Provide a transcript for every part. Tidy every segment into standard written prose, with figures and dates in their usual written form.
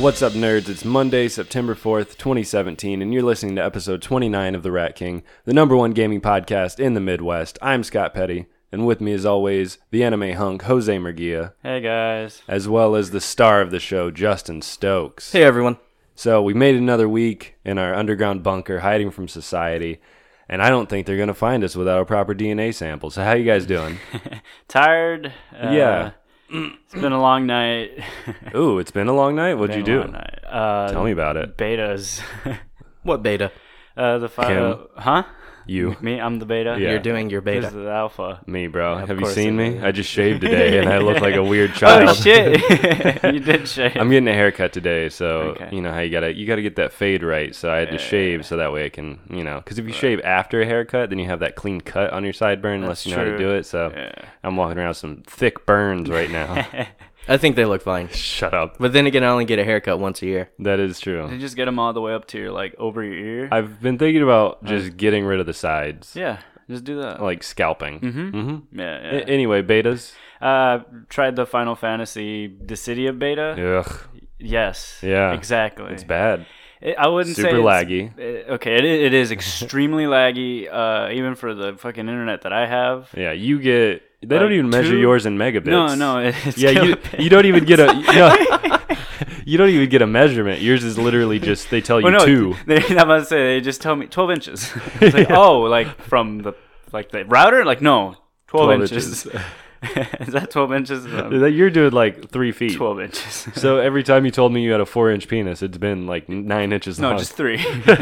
What's up, nerds? It's Monday, September 4th, 2017, and you're listening to episode 29 of The Rat King, the #1 gaming podcast in the Midwest. I'm Scott Petty, and with me, as always, the anime hunk, Jose Murguia. Hey, guys. As well as the star of the show, Justin Stokes. Hey, everyone. So, we made another week in our underground bunker, hiding from society, and I don't think they're going to find us without a proper DNA sample. So, how you guys doing? Tired. Yeah. It's been a long night. Ooh, it's been a long night? What'd you do? Tell me about it. Betas. What beta? Kim. Huh? You. Me? I'm the beta? Yeah. You're doing your This beta. is the alpha. Me, bro. Of Have you course seen it me? is. I just shaved today, and I look like a weird child. Oh, shit. You did shave. I'm getting a haircut today, so Okay. you know how you gotta get that fade right. So I had to shave so that way I can, because if you shave after a haircut, then you have that clean cut on your sideburn unless That's you know how to true. do it. So Yeah. I'm walking around with some thick burns right now. I think they look fine. Shut up. But then again, I only get a haircut once a year. That is Did you true. just get them all the way up to your, over your ear? I've been thinking about just getting rid of the sides, Yeah, just do that. like scalping. Mm-hmm. Yeah, yeah. Anyway, betas. Tried the Final Fantasy Dissidia beta. Ugh, Yes. Yeah. Exactly. it's bad. I wouldn't say Super it's- laggy. Okay, it is extremely laggy, even for the fucking internet that I have. Yeah, you get. They don't Like even measure 2? yours in megabits. No, it's Yeah, you don't even get a you don't even get a measurement. Yours is literally just they tell you Well, no, 2. I'm about to say they just tell me 12 inches. It's like, oh, like from the router? Like, no, 12 inches. Is that 12 inches? You're doing like 3 feet. 12 inches. So every time you told me you had a 4-inch penis, it's been like 9 inches long. No, just 3.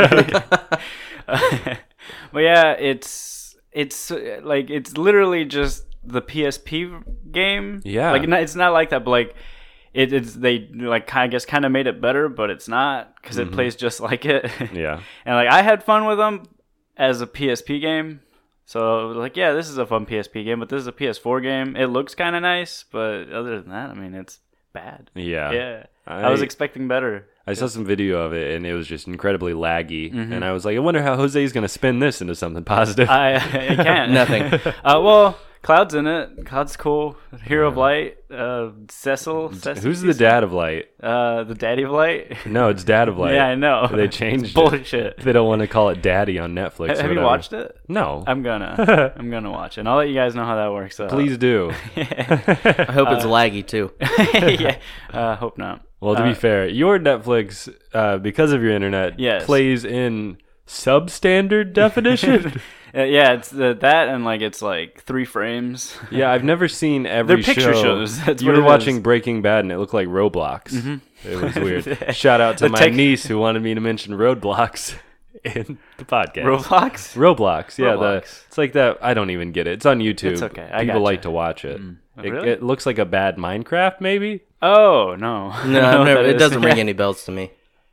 But yeah, it's literally just the PSP game. Yeah. Like it's not like that, but like it's they like I guess kind of made it better, but it's not because it plays just like it. Yeah. And like I had fun with them as a PSP game. So like yeah, this is a fun PSP game, but this is a PS4 game. It looks kind of nice, but other than that, I mean, it's bad. Yeah. Yeah. I was expecting better. I saw some video of it, and it was just incredibly laggy. And I was like, I wonder how Jose's going to spin this into something positive. I can't. Nothing. Well, Cloud's in it. Cloud's cool. Hero of Light. Cecil. Who's the dad of Light? The daddy of Light. No, it's Dad of Light. Yeah, I know. They changed it. Bullshit. They don't want to call it Daddy on Netflix. or Have you whatever. watched it? No. I'm gonna watch it. And I'll let you guys know how that works out. Please do. I hope it's laggy, too. yeah. Hope not. Well, to be fair, your Netflix, because of your internet, Yes. plays in substandard definition. Yeah, it's that and it's 3 frames. Yeah, I've never seen every They're picture show. shows, that's You what were it watching is. Breaking Bad, and it looked like Roblox. It was weird. Shout out to The my tech- niece who wanted me to mention Roadblocks in the podcast. Roblox. Roblox, yeah. Roblox. It's like that. I don't even get it. It's on YouTube. It's okay, I People gotcha. like to watch it. Really? It looks like a bad Minecraft, maybe. Oh no. No, That it is- doesn't ring any bells to me.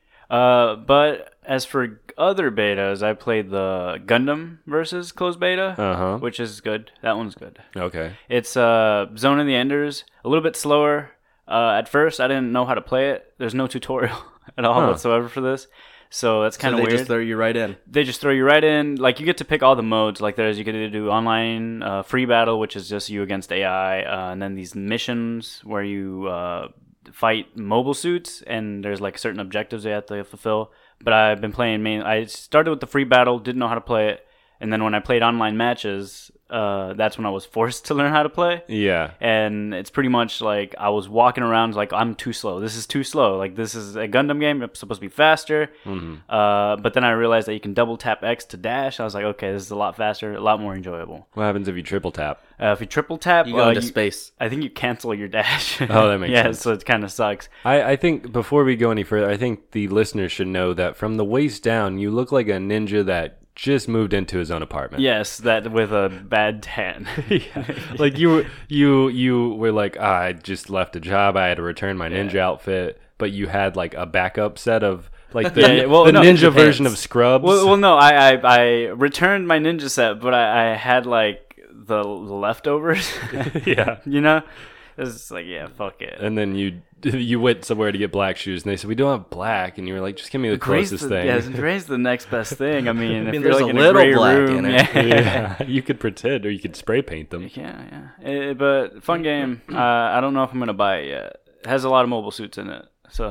But as for other betas, I played the Gundam versus closed beta, Uh-huh. which is good. That one's good. Okay. It's Zone of the Enders, a little bit slower. At first, I didn't know how to play it. There's no tutorial at all whatsoever for this, so that's kind So of they weird. just throw you right in. They just throw you right in. Like, you get to pick all the modes. Like, you get to do online free battle, which is just you against AI, and then these missions where you fight mobile suits, and there's certain objectives they have to fulfill. But I've been playing I started with the free battle, didn't know how to play it, and then when I played online matches, that's when I was forced to learn how to play. Yeah. And it's pretty much like I was walking around like, I'm too slow. This is too slow. Like, this is a Gundam game. It's supposed to be faster. But then I realized that you can double tap X to dash. I was like, okay, this is a lot faster, a lot more enjoyable. What happens if you triple tap? If you triple tap, You go into space. I think you cancel your dash. Oh, that makes yeah, sense. so it kind of sucks. I think before we go any further, I think the listeners should know that from the waist down, you look like a ninja that just moved into his own apartment. Yes, that with a bad tan. Yeah. Like you were like, I just left a job. I had to return my ninja outfit, but you had like a backup set of like the, Yeah, well, the no, ninja ninja version pants. of Scrubs. Well, no, I returned my ninja set, but I had the leftovers. Yeah. You know, it's like, yeah, fuck it. And then you went somewhere to get black shoes, and they said, we don't have black, and you were like, just give me the closest thing. Yeah, raise the next best thing. I mean, if you're there's like a in little a gray black room, in it. yeah. Yeah, you could pretend, or you could spray paint them. Yeah. But fun game. I don't know if I'm gonna buy it yet. It has a lot of mobile suits in it, so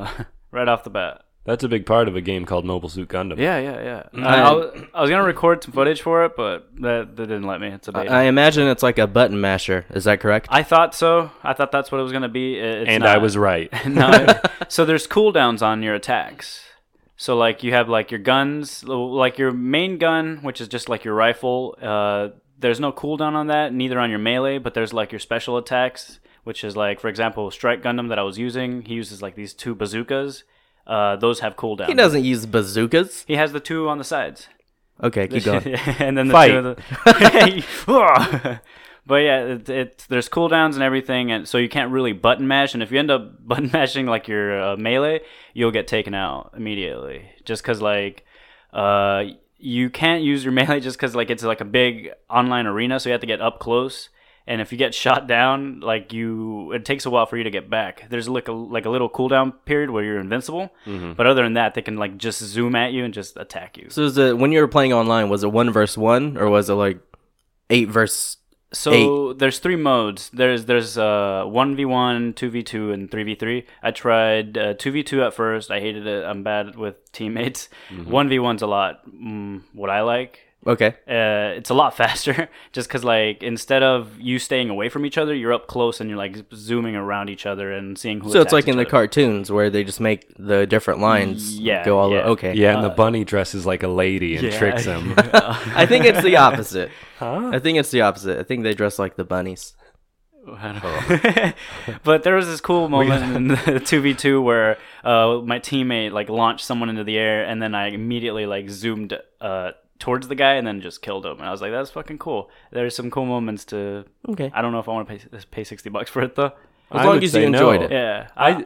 right off the bat. That's a big part of a game called Mobile Suit Gundam. Yeah. I was gonna record some footage for it, but that didn't let me. It's a beta. I imagine it's like a button masher. Is that correct? I thought so. I thought that's what it was gonna be. It's And not. I was right. No. So there's cooldowns on your attacks. So like you have like your guns, like your main gun, which is just like your rifle. There's no cooldown on that, neither on your melee, but there's like your special attacks, which is like, for example, Strike Gundam that I was using. He uses like these 2 bazookas. Those have cooldown. He doesn't use bazookas. He has the 2 on the sides. Okay, keep going. And then the Fight. 2 of the... But yeah, there's cooldowns and everything, and so you can't really button mash. And if you end up button mashing like your melee, you'll get taken out immediately. Just because like you can't use your melee just because like it's like a big online arena, so you have to get up close. And if you get shot down, like it takes a while for you to get back. There's like a little cooldown period where you're invincible, but other than that, they can like just zoom at you and just attack you. So when you were playing online, was it 1 versus 1 or was it like 8 versus? So there's 3 modes. There's 1v1, 2v2, and 3v3. I tried 2v2 at first. I hated it. I'm bad with teammates. 1v1's a lot what I like. Okay. It's a lot faster just because like instead of you staying away from each other, you're up close and you're like zooming around each other and seeing who. So it's like in each the other. cartoons where they just make the different lines go all the okay. Yeah, and the bunny dresses like a lady and tricks him. I think it's the opposite. Huh? I think it's the opposite. I think they dress like the bunnies. But there was this cool moment in the 2v2 where my teammate like launched someone into the air and then I immediately like zoomed towards the guy and then just killed him. And I was like, that's fucking cool. There's some cool moments to... Okay. I don't know if I want to pay $60 for it, though. As long as you enjoyed it. Yeah.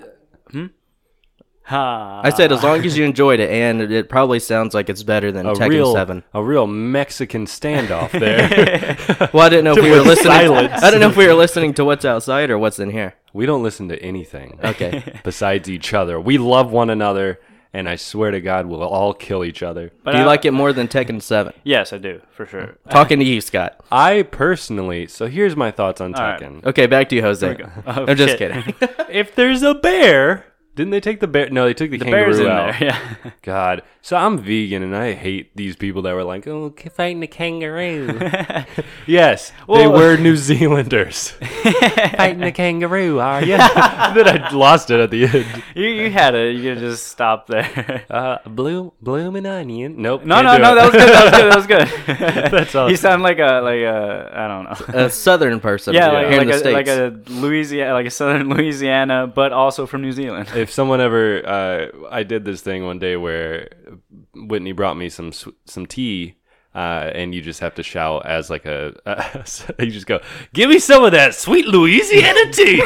I said as long as you enjoyed it, and it probably sounds like it's better than Tekken 7. A real Mexican standoff there. Well, I didn't know if we were listening. silence. I don't know if we were listening to what's outside or what's in here. We don't listen to anything Okay. besides each other. We love one another, and I swear to God, we'll all kill each other. But Do you like it more than Tekken 7? Yes, I do, for sure. Talking to you, Scott. I personally, so here's my thoughts on right. Tekken. Okay, back to you, Jose. Oh, I'm just shit. kidding. If there's a bear, didn't they take the bear? No, they took the kangaroo Bear's in out. there, yeah. God. So I'm vegan, and I hate these people that were like, oh, fighting a kangaroo. Yes, they were New Zealanders. Fighting a kangaroo, are you? Then I lost it at the end. You had it. You could just stop there. Blooming onion. Nope. No, can't do that it. was good. That was good. That's all. You sound like a I don't know. A southern person Yeah, here in the States. like a Louisiana, like a southern Louisiana, but also from New Zealand. If someone ever, I did this thing one day where Whitney brought me some tea, and you just have to shout as like you just go, give me some of that sweet Louisiana tea.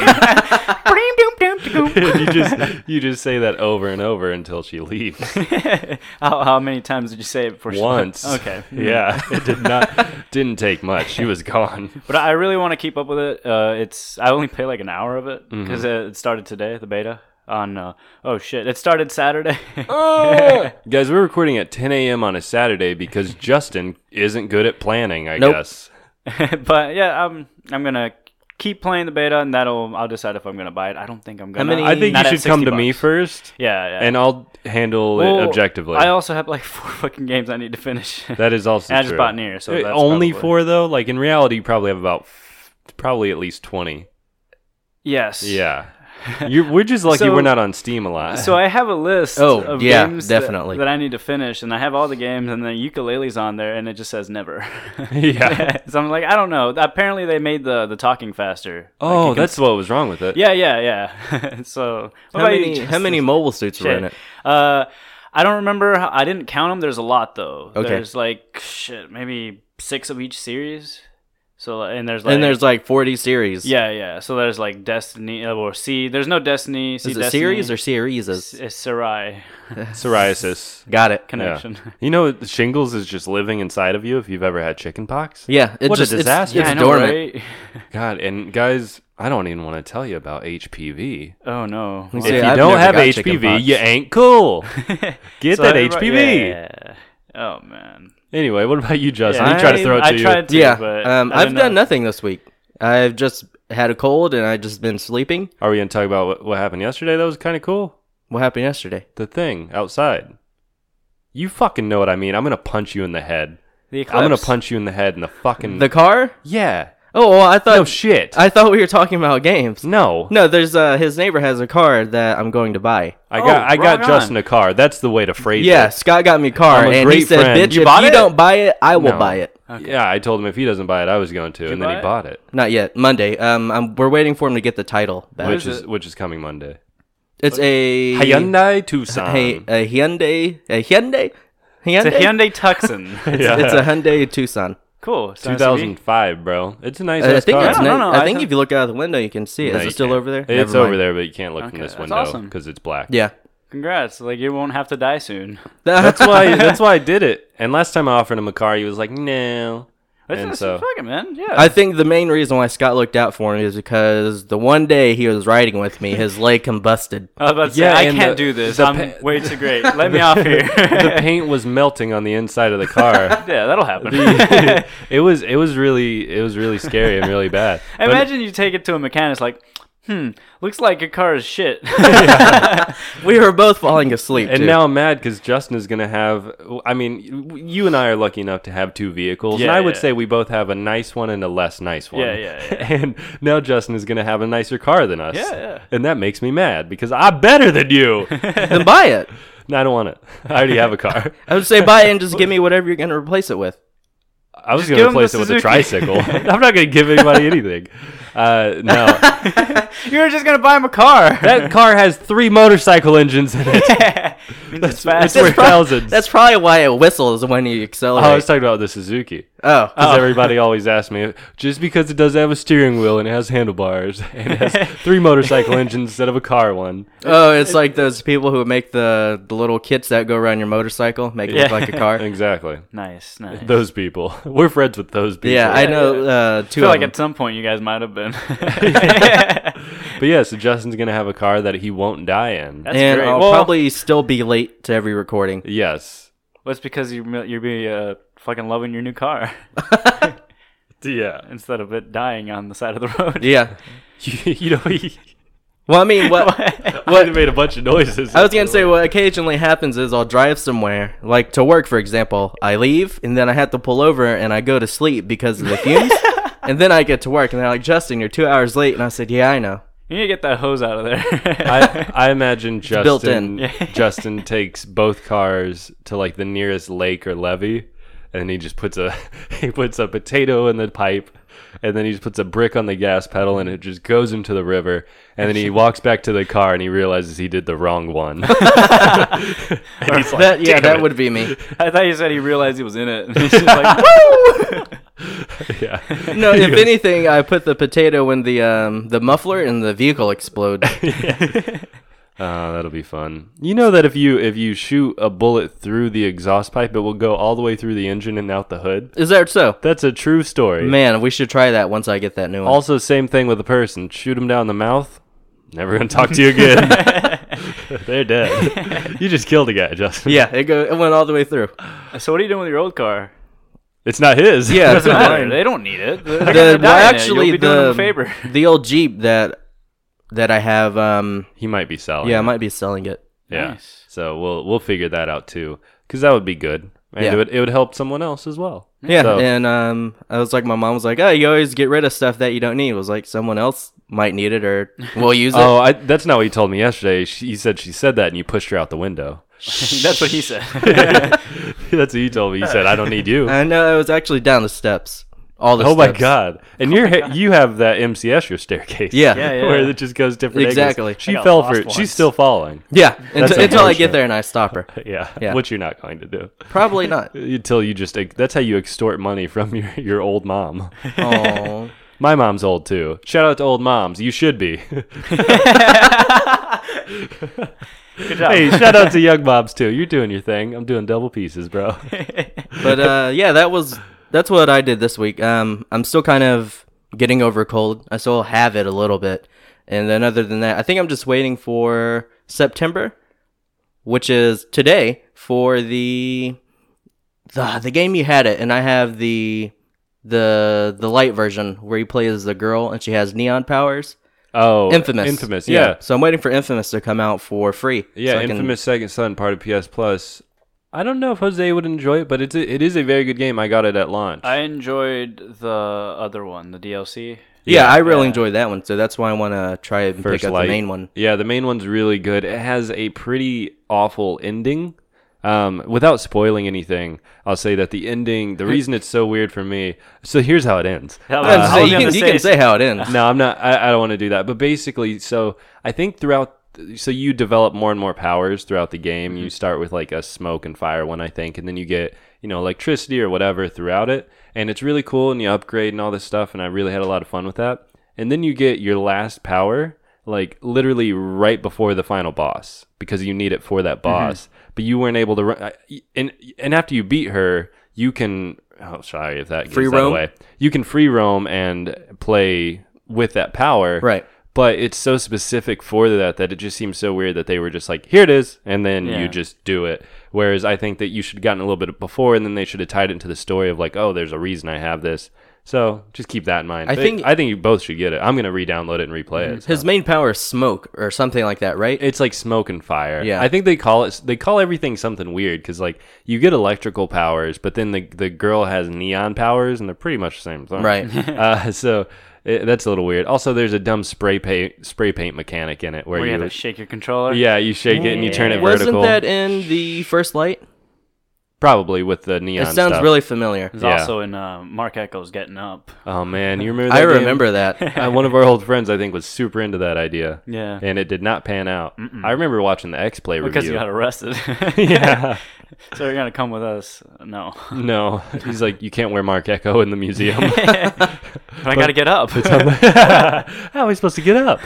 And you just say that over and over until she leaves. How many times did you say it before? Once. Okay. Yeah, it didn't take much. She was gone. But I really want to keep up with it. I only play like an hour of it because it started today, the beta. It started Saturday. Guys, we're recording at 10 a.m. on a Saturday because Justin isn't good at planning, I guess. But yeah, I'm gonna keep playing the beta, and I'll decide if I'm gonna buy it. I don't think I'm gonna. I think Not you at should come to $60. me first. Yeah. And I'll handle it objectively. I also have like 4 fucking games I need to finish. That is also and true. I just bought Nier, so that's only probably... 4 though. Like in reality, you probably have probably at least 20. Yes. Yeah. We're just lucky we're not on Steam a lot. So I have a list of games definitely. that I need to finish, and I have all the games, and the ukulele's on there, and it just says never. Yeah. So I'm like, I don't know. Apparently they made the talking faster. Oh, that's what was wrong with it. Yeah. So How many mobile suits were in it? I don't remember. I didn't count them. There's a lot though. Okay. There's like maybe 6 of each series. So there's 40 series. Yeah. So there's like Destiny or C. There's no Destiny. Is it series or series? It's Sarai Psoriasis. Got it. connection. Yeah. You know, shingles is just living inside of you if you've ever had chicken pox. Yeah, What a disaster. It's I know, dormant. right? God, and guys, I don't even want to tell you about HPV. Oh no. See, If you I've don't never have got chicken HPV, pox. you ain't cool. Get So that everybody- HPV. Yeah. Oh man. Anyway, what about you, Justin? Yeah, you try to throw it to I you. tried to, Yeah, but I've done nothing this week. I've just had a cold and I've just been sleeping. Are we going to talk about what happened yesterday? That was kind of cool. What happened yesterday? The thing outside. You fucking know what I mean. I'm gonna punch you in the head. The Eclipse. I'm gonna punch you in the head in the fucking... The car? Yeah. Oh, well, I thought... No shit. I thought we were talking about games. No. No, there's his neighbor has a car that I'm going to buy. I got rock Justin on. a car. That's the way to phrase Yeah, it. Scott got me a car, I'm a and he great said, friend. "Bitch, You if bought you it? don't buy it, I will No. buy it." Okay. Yeah, I told him if he doesn't buy it, I was going to, and then buy he it? bought it, Not yet. Monday. We're waiting for him to get the title back. which is coming Monday. It's a Hyundai Tucson. a Hyundai. It's a Hyundai Tucson. It's a Hyundai Tucson. Cool. It's an SUV. 2005, bro. It's a nice I think car. it's No, I think if you look out the window, you can see it. No, Is you it still can't. over there? It's Never over mind. there, but you can't look from Okay, this that's window awesome. because it's black. Yeah. Congrats. Like, you won't have to die soon. That's why I did it. And last time I offered him a car, he was like, "No." And That's so fuck it, man. Yeah. I think the main reason why Scott looked out for me is because the one day he was riding with me, his leg combusted. I was about to say, Yeah, I and can't the- do this. the I'm way too great. Let me off here. the paint was melting on the inside of the car. Yeah, that'll happen. it was really scary and really bad. But- Imagine you take it to a mechanic, like, looks like your car is shit. We were both falling asleep. And too. now I'm mad because Justin is going to have... I mean, you and I are lucky enough to have two vehicles. and Yeah, I would yeah. say we both have a nice one and a less nice one. Yeah. And now Justin is going to have a nicer car than us. Yeah. And that makes me mad because I'm better than you. then buy it. No, I don't want it. I already have a car. I would say buy it and just give me whatever you're going to replace it with. I was Just going to give him the replace it with a Suzuki. tricycle. I'm not going to give anybody anything. No. You were just going to buy him a car. That car has 3 motorcycle engines in it. It's fast. It's worth thousands. That's probably why it whistles when you accelerate. I was talking about the Suzuki. Oh. Because everybody always asks me, just because it does have a steering wheel and it has handlebars and it has 3 motorcycle engines instead of a car one. Oh, it's like those people who make the little kits that go around your motorcycle, make it look like a car. Exactly. Nice. Those people. We're friends with those people. Yeah, I know I two feel of like them. at some point you guys might have been. But yeah, so Justin's going to have a car that he won't die in. That's And great. I'll Well, probably still be late to every recording. Yes. well, it's because you're be fucking loving your new car Yeah. instead of it dying on the side of the road. Yeah. You know, he Well, I mean, what made a bunch of noises. I was gonna say, what occasionally happens is I'll drive somewhere, like to work, for example. I leave, and then I have to pull over, and I go to sleep because of the fumes. And then I get to work, and they're like, "Justin, you're 2 hours late." And I said, "Yeah, I know." You need to get that hose out of there. I imagine built Justin in. Justin takes both cars to like the nearest lake or levee, and he just puts a potato in the pipe, and then he just puts a brick on the gas pedal, and it just goes into the river, and then he walks back to the car and he realizes he did the wrong one. And he's like, "Damn that it." would be me. I thought you said he realized he was in it. And he's just like, woo! Yeah. No, if anything, I put the potato in the muffler, and the vehicle explodes. That'll be fun. You know that if you shoot a bullet through the exhaust pipe, it will go all the way through the engine and out the hood. Is that so? That's a true story. Man, we should try that once I get that new one. Also, same thing with a person. Shoot them down the mouth. Never gonna talk to you again. They're dead. You just killed a guy, Justin. Yeah, it went all the way through. So what are you doing with your old car? It's not his. Yeah, Doesn't it's matter. mine. They don't need it. They're The, gonna well, die in it. actually, You'll be doing them a favor. the old Jeep that I have, He might be selling. yeah, I it. might be selling it. Yeah. Nice. So we'll figure that out too, because that would be good. And Yeah. it would help someone else as well. Yeah, So- and I was like, my mom was like, "Oh, you always get rid of stuff that you don't need." It was like someone else might need it or will use it. Oh, that's not what he told me yesterday. She said that, and you pushed her out the window. That's what he said. That's what he told me. He said, "I don't need you." I know, I was actually down the steps. All the Oh my steps. god! And you have that MCS your staircase. Yeah. Yeah. Where it just goes different Exactly. angles. She I got fell lost for it. once. She's still falling. Yeah, That's until I get unfortunate. there and I stop her. Yeah. Yeah. Which you're not going to do. Probably not. Until you just that's how you extort money from your old mom. Oh, My mom's old too. Shout out to old moms. You should be. Good job. Hey, shout out to young moms too. You're doing your thing. I'm doing double pieces, bro. but yeah, that's what I did this week. I'm still kind of getting over a cold. I still have it a little bit, and then other than that, I think I'm just waiting for September, which is today, for the game you had it, and I have the light version where you play as the girl and she has neon powers. Oh, Infamous. Infamous, yeah. So I'm waiting for Infamous to come out for free. Yeah, so I can- Infamous Second Son, part of PS Plus. I don't know if Jose would enjoy it, but it is a very good game. I got it at launch. I enjoyed the other one, the DLC. Yeah, I really Yeah. enjoyed that one, so that's why I want to try and First pick up Light. the main one. Yeah, the main one's really good. It has a pretty awful ending. Without spoiling anything, I'll say that the ending, the reason it's so weird for me. So here's how it ends. Hell, I was I gonna was say, gonna you can say how it ends. No, I'm not. I don't want to do that. But basically, so I think so you develop more and more powers throughout the game. You start with like a smoke and fire one, I think, and then you get electricity or whatever throughout it, and it's really cool. And you upgrade and all this stuff, and I really had a lot of fun with that. And then you get your last power, like literally right before the final boss, because you need it for that boss. But you weren't able to run. And after you beat her, you can. Oh, sorry if that gives Free that roam? away. You can free roam and play with that power. Right. But it's so specific for that it just seems so weird that they were just like, here it is, and then Yeah. you just do it. Whereas I think that you should have gotten a little bit before, and then they should have tied it into the story of like, oh, there's a reason I have this. So just keep that in mind. I think you both should get it. I'm gonna re-download it and replay it. So. his main power is smoke or something like that, right? It's like smoke and fire. Yeah. I think they call everything something weird because like you get electrical powers, but then the girl has neon powers, and they're pretty much the same thing. Right. So that's a little weird. Also, there's a dumb spray paint mechanic in it where Where you you have to shake your controller. yeah, you shake it and you turn it Wasn't vertical. that in the First Light? Probably with the neon It sounds stuff. really familiar. It's Yeah. also in Mark Echo's Getting Up. Oh man, you remember that I game? remember that. One of our old friends, I think, was super into that idea. Yeah. And it did not pan out. I remember watching the X-Play Because review. you got arrested. Yeah. So you're going to come with us? No. No. He's like, you can't wear Mark Echo in the museum. But I got to get up. How are we supposed to get up?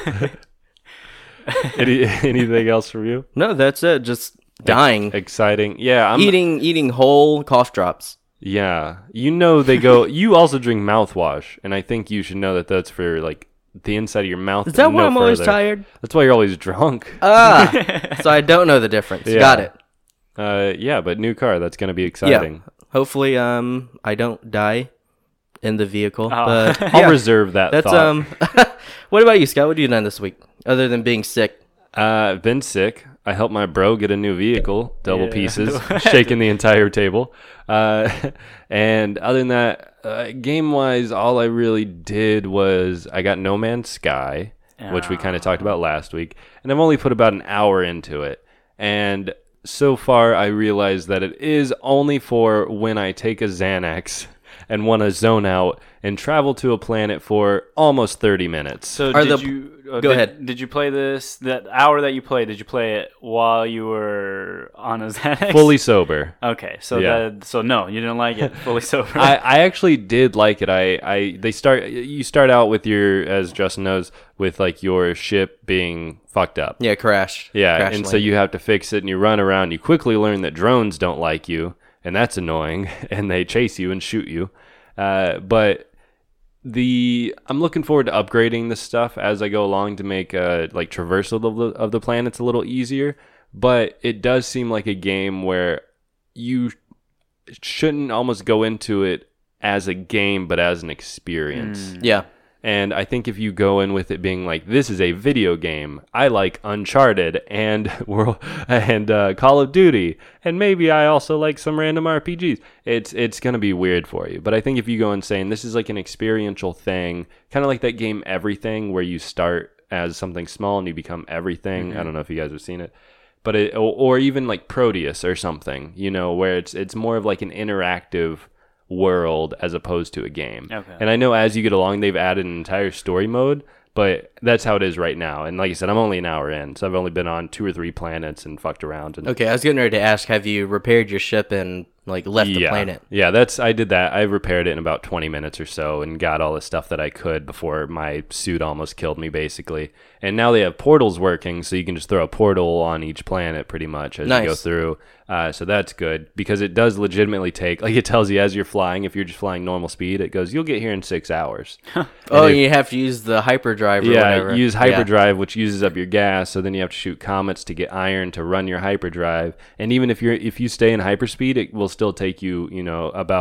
Anything else from you? No, that's it. Just dying. Exciting. Yeah. Eating whole cough drops. Yeah. They go, you also drink mouthwash. And I think you should know that that's for like the inside of your mouth. Is that and why no I'm always further. tired? That's why you're always drunk. So I don't know the difference. Yeah. Got it. Yeah, but new car, that's going to be exciting. Hopefully, I don't die in the vehicle. Oh. But I'll reserve that that's thought. What about you, Scott? What have you done this week other than being sick? I've been sick. I helped my bro get a new vehicle, double Yeah. pieces, shaking the entire table. And other than that, game-wise, all I really did was I got No Man's Sky, which we kind of talked about last week, and I've only put about an hour into it. And so far, I realized that it is only for when I take a Xanax and want to zone out and travel to a planet for almost 30 minutes. So Are did the- you Go ahead. Did you play this that hour that you played? Did you play it while you were on a Xanax? Fully sober. Okay, so Yeah. so no, you didn't like it fully sober. I actually did like it. You start out with as Justin knows, with like your ship being fucked up. Yeah, crashed. Yeah, Crash and so landed. you have to fix it, and you run around. You quickly learn that drones don't like you, and that's annoying, and they chase you and shoot you. But I'm looking forward to upgrading the stuff as I go along to make like traversal of the planets a little easier. But it does seem like a game where you shouldn't almost go into it as a game, but as an experience. Yeah. And I think if you go in with it being like, this is a video game, I like Uncharted and Call of Duty, and maybe I also like some random RPGs, it's going to be weird for you. But I think if you go in saying this is like an experiential thing, kind of like that game Everything, where you start as something small and you become everything. I don't know if you guys have seen it. But or even like Proteus or something, where it's more of like an interactive world as opposed to a game. Okay. And I know as you get along, they've added an entire story mode, but that's how it is right now. And like I said, I'm only an hour in, so I've only been on 2 or 3 planets and fucked around. And Okay, I was getting ready to ask, have you repaired your ship and like left the planet? Yeah, I did that. I repaired it in about 20 minutes or so and got all the stuff that I could before my suit almost killed me, basically. And now they have portals working, so you can just throw a portal on each planet pretty much as you go Nice. through. So that's good because it does legitimately take, like it tells you as you're flying, if you're just flying normal speed, it goes, you'll get here in 6 hours. Oh, if- you have to use the hyperdrive or Yeah, whatever. use Yeah. hyperdrive, which uses up your gas. So then you have to shoot comets to get iron to run your hyperdrive. And even if you stay in hyperspeed, it will still take you, about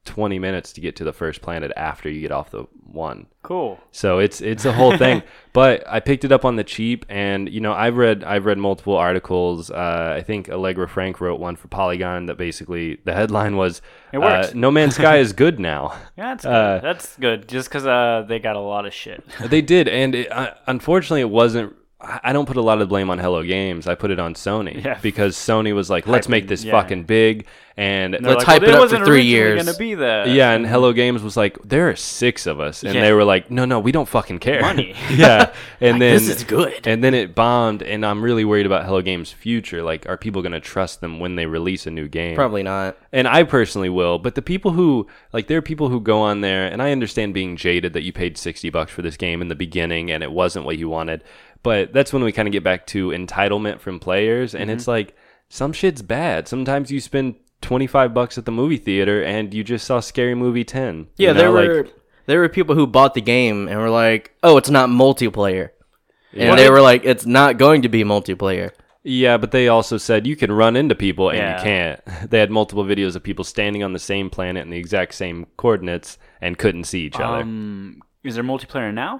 20 minutes to get to the first planet after you get off the one. Cool. So it's a whole thing. But I picked it up on the cheap, and I've read multiple articles. I think Allegra Frank wrote one for Polygon that basically the headline was It works. No Man's Sky is good now. Yeah, that's good. That's good. Just because they got a lot of shit. They did, and unfortunately it wasn't. I don't put a lot of blame on Hello Games. I put it on Sony because Sony was like, let's make this fucking big, and let's hype it up for 3 years. Gonna be that. Yeah, and Hello Games was like, there are 6 of us, and they were like, no, we don't fucking care. Money. Yeah, and then this is good. And then it bombed, and I'm really worried about Hello Games' future. Like, are people gonna trust them when they release a new game? Probably not. And I personally will, but the people who there are people who go on there, and I understand being jaded that you paid $60 for this game in the beginning and it wasn't what you wanted. But that's when we kind of get back to entitlement from players, and it's like some shit's bad. Sometimes you spend $25 at the movie theater and you just saw Scary Movie 10. Yeah, there were people who bought the game and were like, "Oh, it's not multiplayer," and they were like, "It's not going to be multiplayer." Yeah, but they also said you can run into people and you can't. They had multiple videos of people standing on the same planet in the exact same coordinates and couldn't see each other. Is there multiplayer now?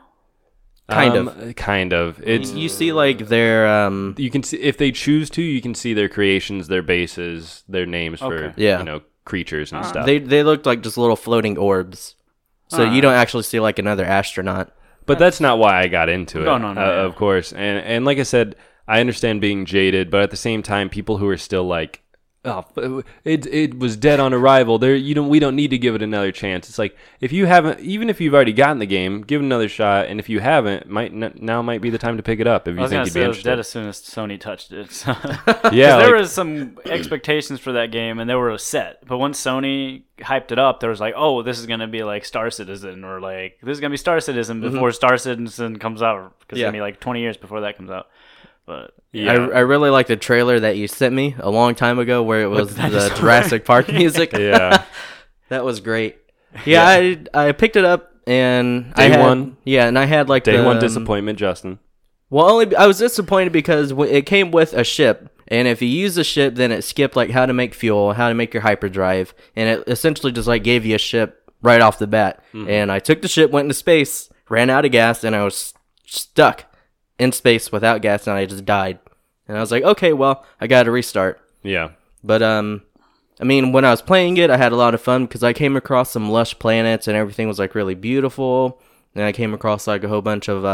Kind of. It's You see, like their you can see if they choose to. You can see their creations, their bases, their names for creatures and stuff. they looked like just little floating orbs, so you don't actually see like another astronaut. But that's not why I got into it. No. Of course, and like I said, I understand being jaded, but at the same time, people who are still like, oh, it was dead on arrival. We don't need to give it another chance. It's like if you haven't, even if you've already gotten the game, give it another shot. And if you haven't, now might be the time to pick it up if you think you'd be it was interested. dead as soon as Sony touched it. So. Yeah, there was some expectations for that game, and they were set. But once Sony hyped it up, there was like, oh, this is gonna be like Star Citizen, or like this is gonna be Star Citizen before Star Citizen comes out, because it's gonna be like 20 years before that comes out. But I really like the trailer that you sent me a long time ago where it was the Jurassic Park music. Yeah. That was great. Yeah, I picked it up and Day one. Yeah, and I had like Day one disappointment, Justin. Well, I was disappointed because it came with a ship, and if you use the ship, then it skipped like how to make fuel, how to make your hyperdrive, and it essentially just like gave you a ship right off the bat. And I took the ship, went into space, ran out of gas, and I was stuck in space without gas, and I just died. And I was like, okay, well, I got to restart. Yeah. But I mean, when I was playing it, I had a lot of fun because I came across some lush planets and everything was like really beautiful. And I came across like a whole bunch of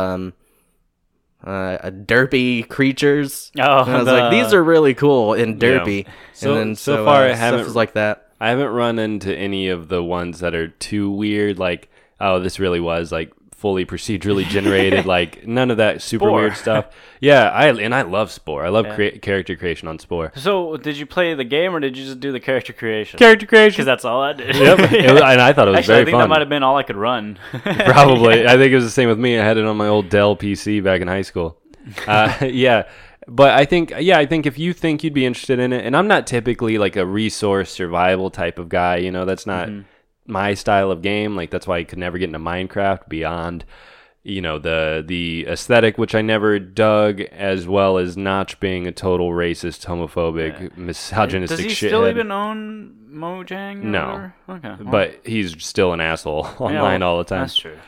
derpy creatures. Oh, and I was like, these are really cool and derpy. So, and then, so far I stuff haven't was like that. I haven't run into any of the ones that are too weird, like, oh, this really was like fully procedurally generated, like none of that super Spore. weird stuff. Yeah, I love Spore. I love character creation on Spore. So, did you play the game, or did you just do the character creation? Character creation. Because that's all I did. Yep. And I thought it was Actually, very I think fun. that might have been all I could run. Probably. I think it was the same with me. I had it on my old Dell PC back in high school. Yeah. But I think if you think you'd be interested in it, and I'm not typically like a resource survival type of guy, that's not my style of game. Like, that's why I could never get into Minecraft beyond, the aesthetic, which I never dug, as well as Notch being a total racist, homophobic, misogynistic shithead. Does he still even own Mojang? No. Okay. Well, But he's still an asshole online all the time. That's true.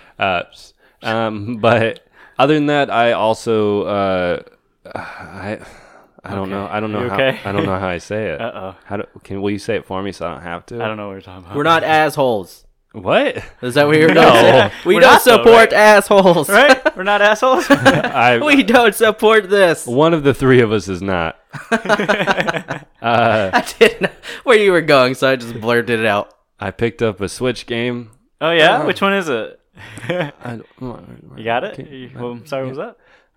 But other than that, I also I don't know. I don't know You how. okay? I don't know how I say it. Uh-oh. Will you say it for me so I don't have to? I don't know what you're talking about. We're not assholes. What? Is that what you're No. going to say? We We're don't not, though, support right? assholes. Right? We're not assholes? We don't support this. One of the three of us is not. I didn't know where you were going, so I just blurted it out. I picked up a Switch game. Oh, yeah? Which one is it? You You got it? Well, I'm sorry, what was that?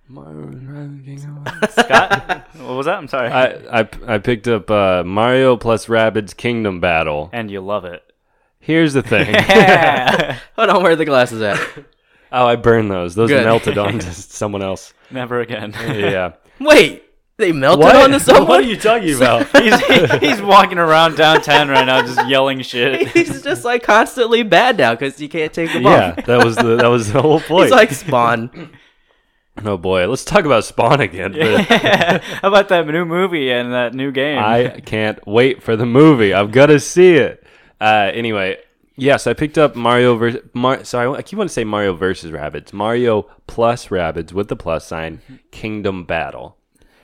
Scott? What was that? I'm sorry. I picked up Mario plus Rabbids Kingdom Battle. And you love it. Here's the thing. Hold on, where are the glasses at? Oh, I burned those. Those Good. melted onto someone else. Never again. Yeah. Wait, they melted onto someone? What are you talking about? He's walking around downtown right now just yelling shit. He's just like constantly bad now because you can't take them Yeah, off. that was the whole point. He's like Spawn. Oh boy, let's talk about Spawn again. How about that new movie and that new game? I can't wait for the movie. I've got to see it. Anyway, Yes, I picked up Mario I keep wanting to say Mario versus Rabbids. Mario plus Rabbids with the plus sign, Kingdom Battle.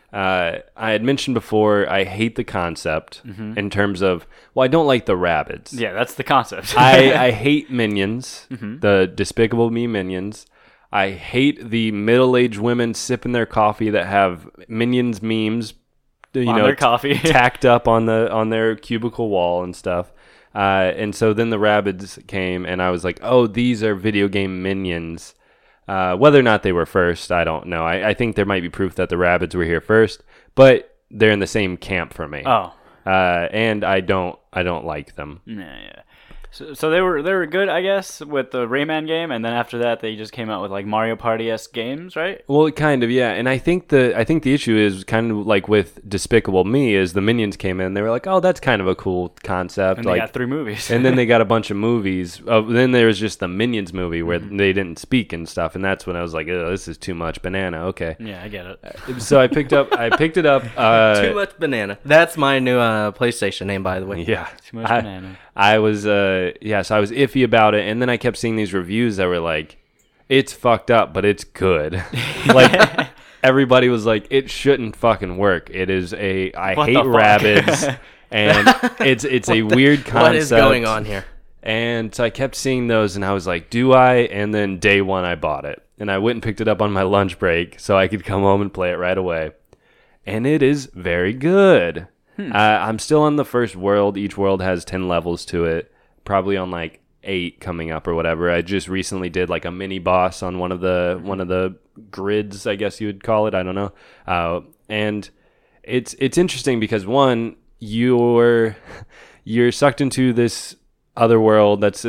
I had mentioned before, I hate the concept in terms of, well, I don't like the Rabbids. Yeah, that's the concept. I hate minions, the Despicable Me minions. I hate the middle-aged women sipping their coffee that have minions memes, their coffee tacked up on their cubicle wall and stuff. And so then the Rabbids came, and I was like, oh, these are video game minions. Whether or not they were first, I don't know. I think there might be proof that the Rabbids were here first, but they're in the same camp for me. Oh. And I don't like them. Yeah. So they were good, I guess, with the Rayman game, and then after that they just came out with like Mario Party-esque games, right? Well, kind of, yeah. And I think the issue is kind of like with Despicable Me is the minions came in, they were like, oh, that's kind of a cool concept. And they got 3 movies. And then they got a bunch of movies. Then there was just the Minions movie where they didn't speak and stuff, and that's when I was like, oh, this is too much banana. Okay. Yeah, I get it. So I picked it up. Too much banana. That's my new PlayStation name, by the way. Yeah. Too much banana. I was so I was iffy about it, and then I kept seeing these reviews that were like, it's fucked up, but it's good. Like everybody was like, it shouldn't fucking work. It is I hate Rabbids, and it's a weird concept. What is going on here? And so I kept seeing those, and I was like, do I? And then day one, I bought it, and I went and picked it up on my lunch break so I could come home and play it right away. And it is very good. I'm still on the first world. Each world has 10 levels to it. Probably on like 8 coming up or whatever. I just recently did like a mini boss on one of the grids, I guess you would call it. I don't know. And it's interesting because one, you're sucked into this other world. That's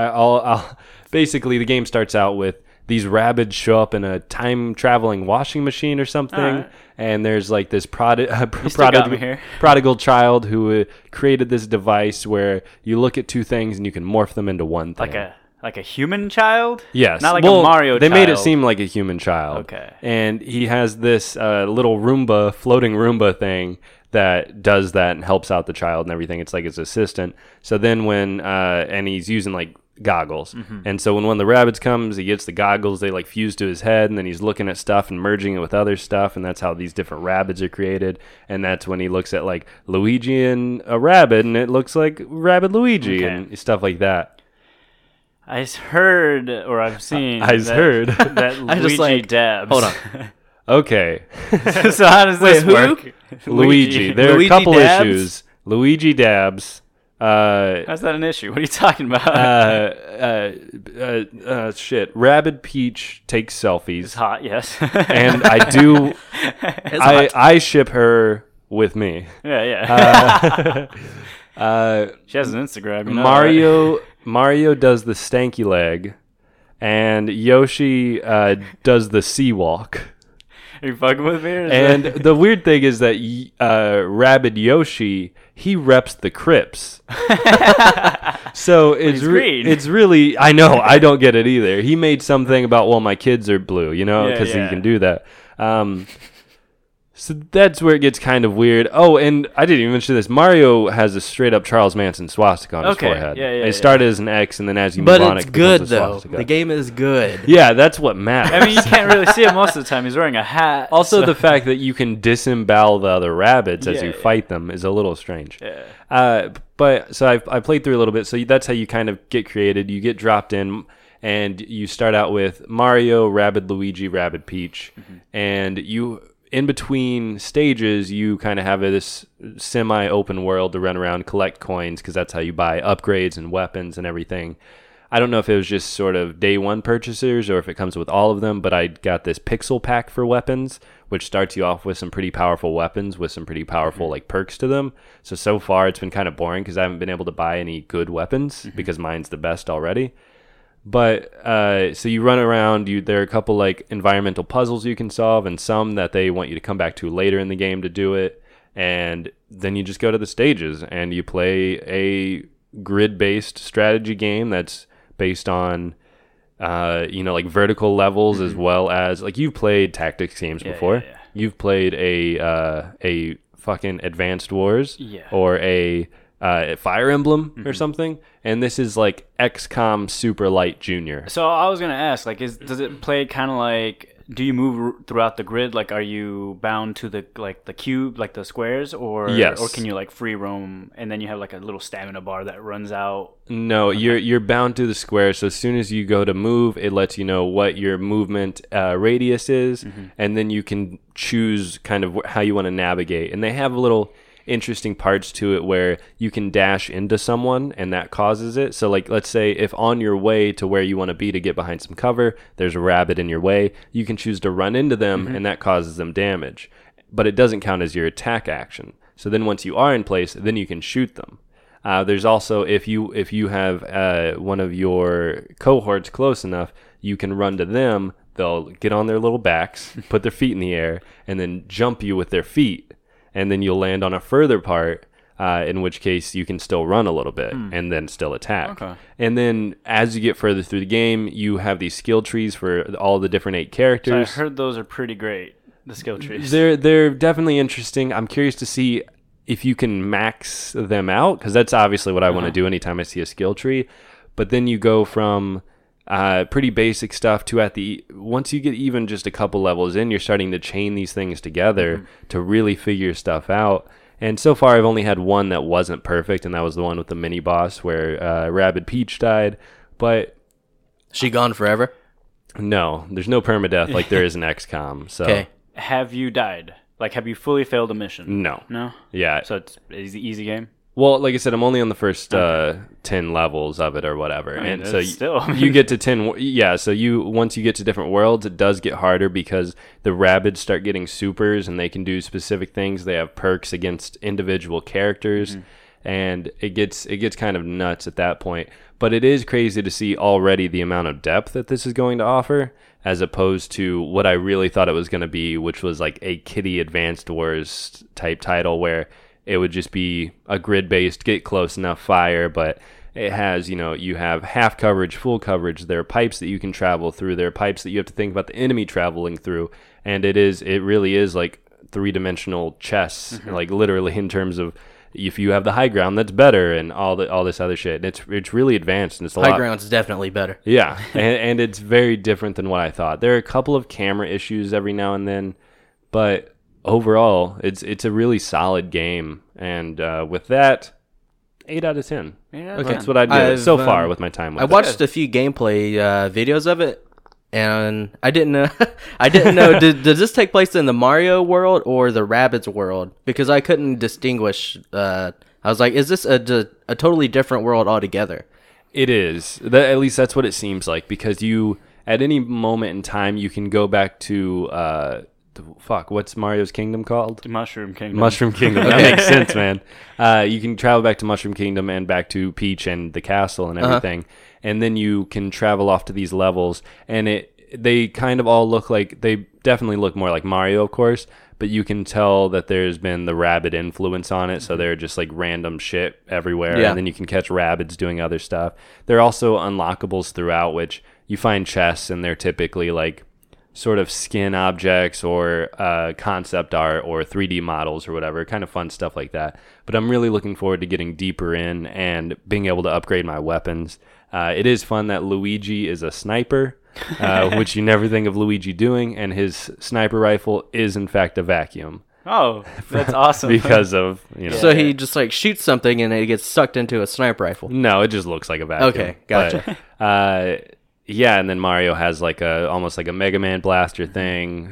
basically the game starts out with these Rabbids show up in a time traveling washing machine or something. And there's like this prodigal child who created this device where you look at 2 things and you can morph them into one thing. Like a human child? Yes. Not like a Mario child. They made it seem like a human child. Okay. And he has this little floating Roomba thing that does that and helps out the child and everything. It's like his assistant. So then and he's using like goggles, and so when one of the Rabbids comes, he gets the goggles, they like fuse to his head, and then he's looking at stuff and merging it with other stuff, and that's how these different Rabbids are created. And that's when he looks at like Luigi and a Rabbid, and it looks like Rabbid Luigi and stuff like that. I've seen that I just Luigi dabs. Hold on. Okay. So how does this work? Luigi. There are a couple issues. Luigi dabs. How's that an issue? What are you talking about? Shit. Rabid Peach takes selfies. It's hot, yes. And I ship her with me. Yeah. She has an Instagram. You know Mario does the stanky leg, and Yoshi does the sea walk. Are you fucking with me? And the weird thing is that Rabid Yoshi, he reps the Crips. So it's really, I know, I don't get it either. He made something about, well, my kids are blue, because he can do that. So that's where it gets kind of weird. Oh, and I didn't even mention this. Mario has a straight up Charles Manson swastika on his forehead. It started as an X, and then as you move on, it becomes a swastika. Though. The game is good. Yeah, that's what matters. I mean, you can't really see him most of the time. He's wearing a hat. Also, the fact that you can disembowel the other Rabbids as you fight them is a little strange. Yeah. But so I played through a little bit. So that's how you kind of get created. You get dropped in, and you start out with Mario, Rabbid Luigi, Rabbid Peach, and you. In between stages, you kind of have this semi-open world to run around, collect coins, because that's how you buy upgrades and weapons and everything. I don't know if it was just sort of day one purchasers or if it comes with all of them, but I got this pixel pack for weapons, which starts you off with some pretty powerful weapons with some pretty powerful like perks to them. So far it's been kind of boring because I haven't been able to buy any good weapons because mine's the best already. But so you run around, there are a couple like environmental puzzles you can solve, and some that they want you to come back to later in the game to do it. And then you just go to the stages and you play a grid-based strategy game that's based on like vertical levels as well as like you've played tactics games before. You've played a fucking Advanced Wars or a Fire Emblem or something, and this is like XCOM Super Light Junior. So I was gonna ask, like, does it play kind of like? Do you move throughout the grid? Like, are you bound to the cube, like the squares, or Yes. or can you like free roam and then you have like a little stamina bar that runs out? No, you're bound to the square. So as soon as you go to move, it lets you know what your movement radius is, and then you can choose kind of how you want to navigate. And they have little interesting parts to it where you can dash into someone and that causes it. So like, let's say if on your way to where you want to be to get behind some cover, there's a rabbit in your way, you can choose to run into them and that causes them damage, but it doesn't count as your attack action. So then once you are in place, then you can shoot them. There's also, if you have one of your cohorts close enough, you can run to them. They'll get on their little backs, put their feet in the air, and then jump you with their feet. And then you'll land on a further part, in which case you can still run a little bit and then still attack. Okay. And then as you get further through the game, you have these skill trees for all the different 8 characters. So I heard those are pretty great, the skill trees. They're definitely interesting. I'm curious to see if you can max them out, because that's obviously what I want to do anytime I see a skill tree. But then you go from pretty basic stuff to once you get even just a couple levels in, you're starting to chain these things together to really figure stuff out. And so far I've only had one that wasn't perfect, and that was the one with the mini boss where Rabid Peach died. But She gone forever? no, there's no permadeath like there is in XCOM. So Okay. Have you died? Like, have you fully failed a mission? no. No? Yeah. So it's easy game? Well, like I said, I'm only on the first 10 levels of it or whatever. I mean, and so that's still- you get to 10. Yeah, so once you get to different worlds, it does get harder because the rabbits start getting supers and they can do specific things. They have perks against individual characters. And it gets kind of nuts at that point. But it is crazy to see already the amount of depth that this is going to offer, as opposed to what I really thought it was going to be, which was like a Kitty Advanced Wars type title where it would just be a grid-based, get close enough fire, but it has, you have half coverage, full coverage. There are pipes that you can travel through. There are pipes that you have to think about the enemy traveling through. And it really is like 3-dimensional chess, like literally in terms of if you have the high ground, that's better, and all this other shit. And it's really advanced, and it's a lot. High ground's definitely better. Yeah, and it's very different than what I thought. There are a couple of camera issues every now and then, but overall, it's a really solid game. And with that, 8 out of 10. Yeah, Okay. That's what I did so far with my time with I it. watched a few gameplay videos of it, and I didn't know. I didn't know. Did this take place in the Mario world or the Rabbids world? Because I couldn't distinguish. I was like, is this a totally different world altogether? It is. At least that's what it seems like, because you, at any moment in time, you can go back to what's Mario's Kingdom called? The Mushroom Kingdom. Mushroom Kingdom. That makes sense, man. You can travel back to Mushroom Kingdom and back to Peach and the castle and everything, and then you can travel off to these levels, and they kind of all look like, they definitely look more like Mario, of course, but you can tell that there's been the rabbit influence on it, so they're just like random shit everywhere, Yeah. and then you can catch rabbits doing other stuff. There are also unlockables throughout, which you find chests, and they're typically like sort of skin objects or concept art or 3D models or whatever, kind of fun stuff like that. But I'm really looking forward to getting deeper in and being able to upgrade my weapons. It is fun that Luigi is a sniper, which you never think of Luigi doing, and his sniper rifle is in fact a vacuum. Oh, that's awesome. Because of, So he just like shoots something and it gets sucked into a sniper rifle. No, it just looks like a vacuum. Okay, gotcha. But, yeah, and then Mario has like almost like a Mega Man blaster thing.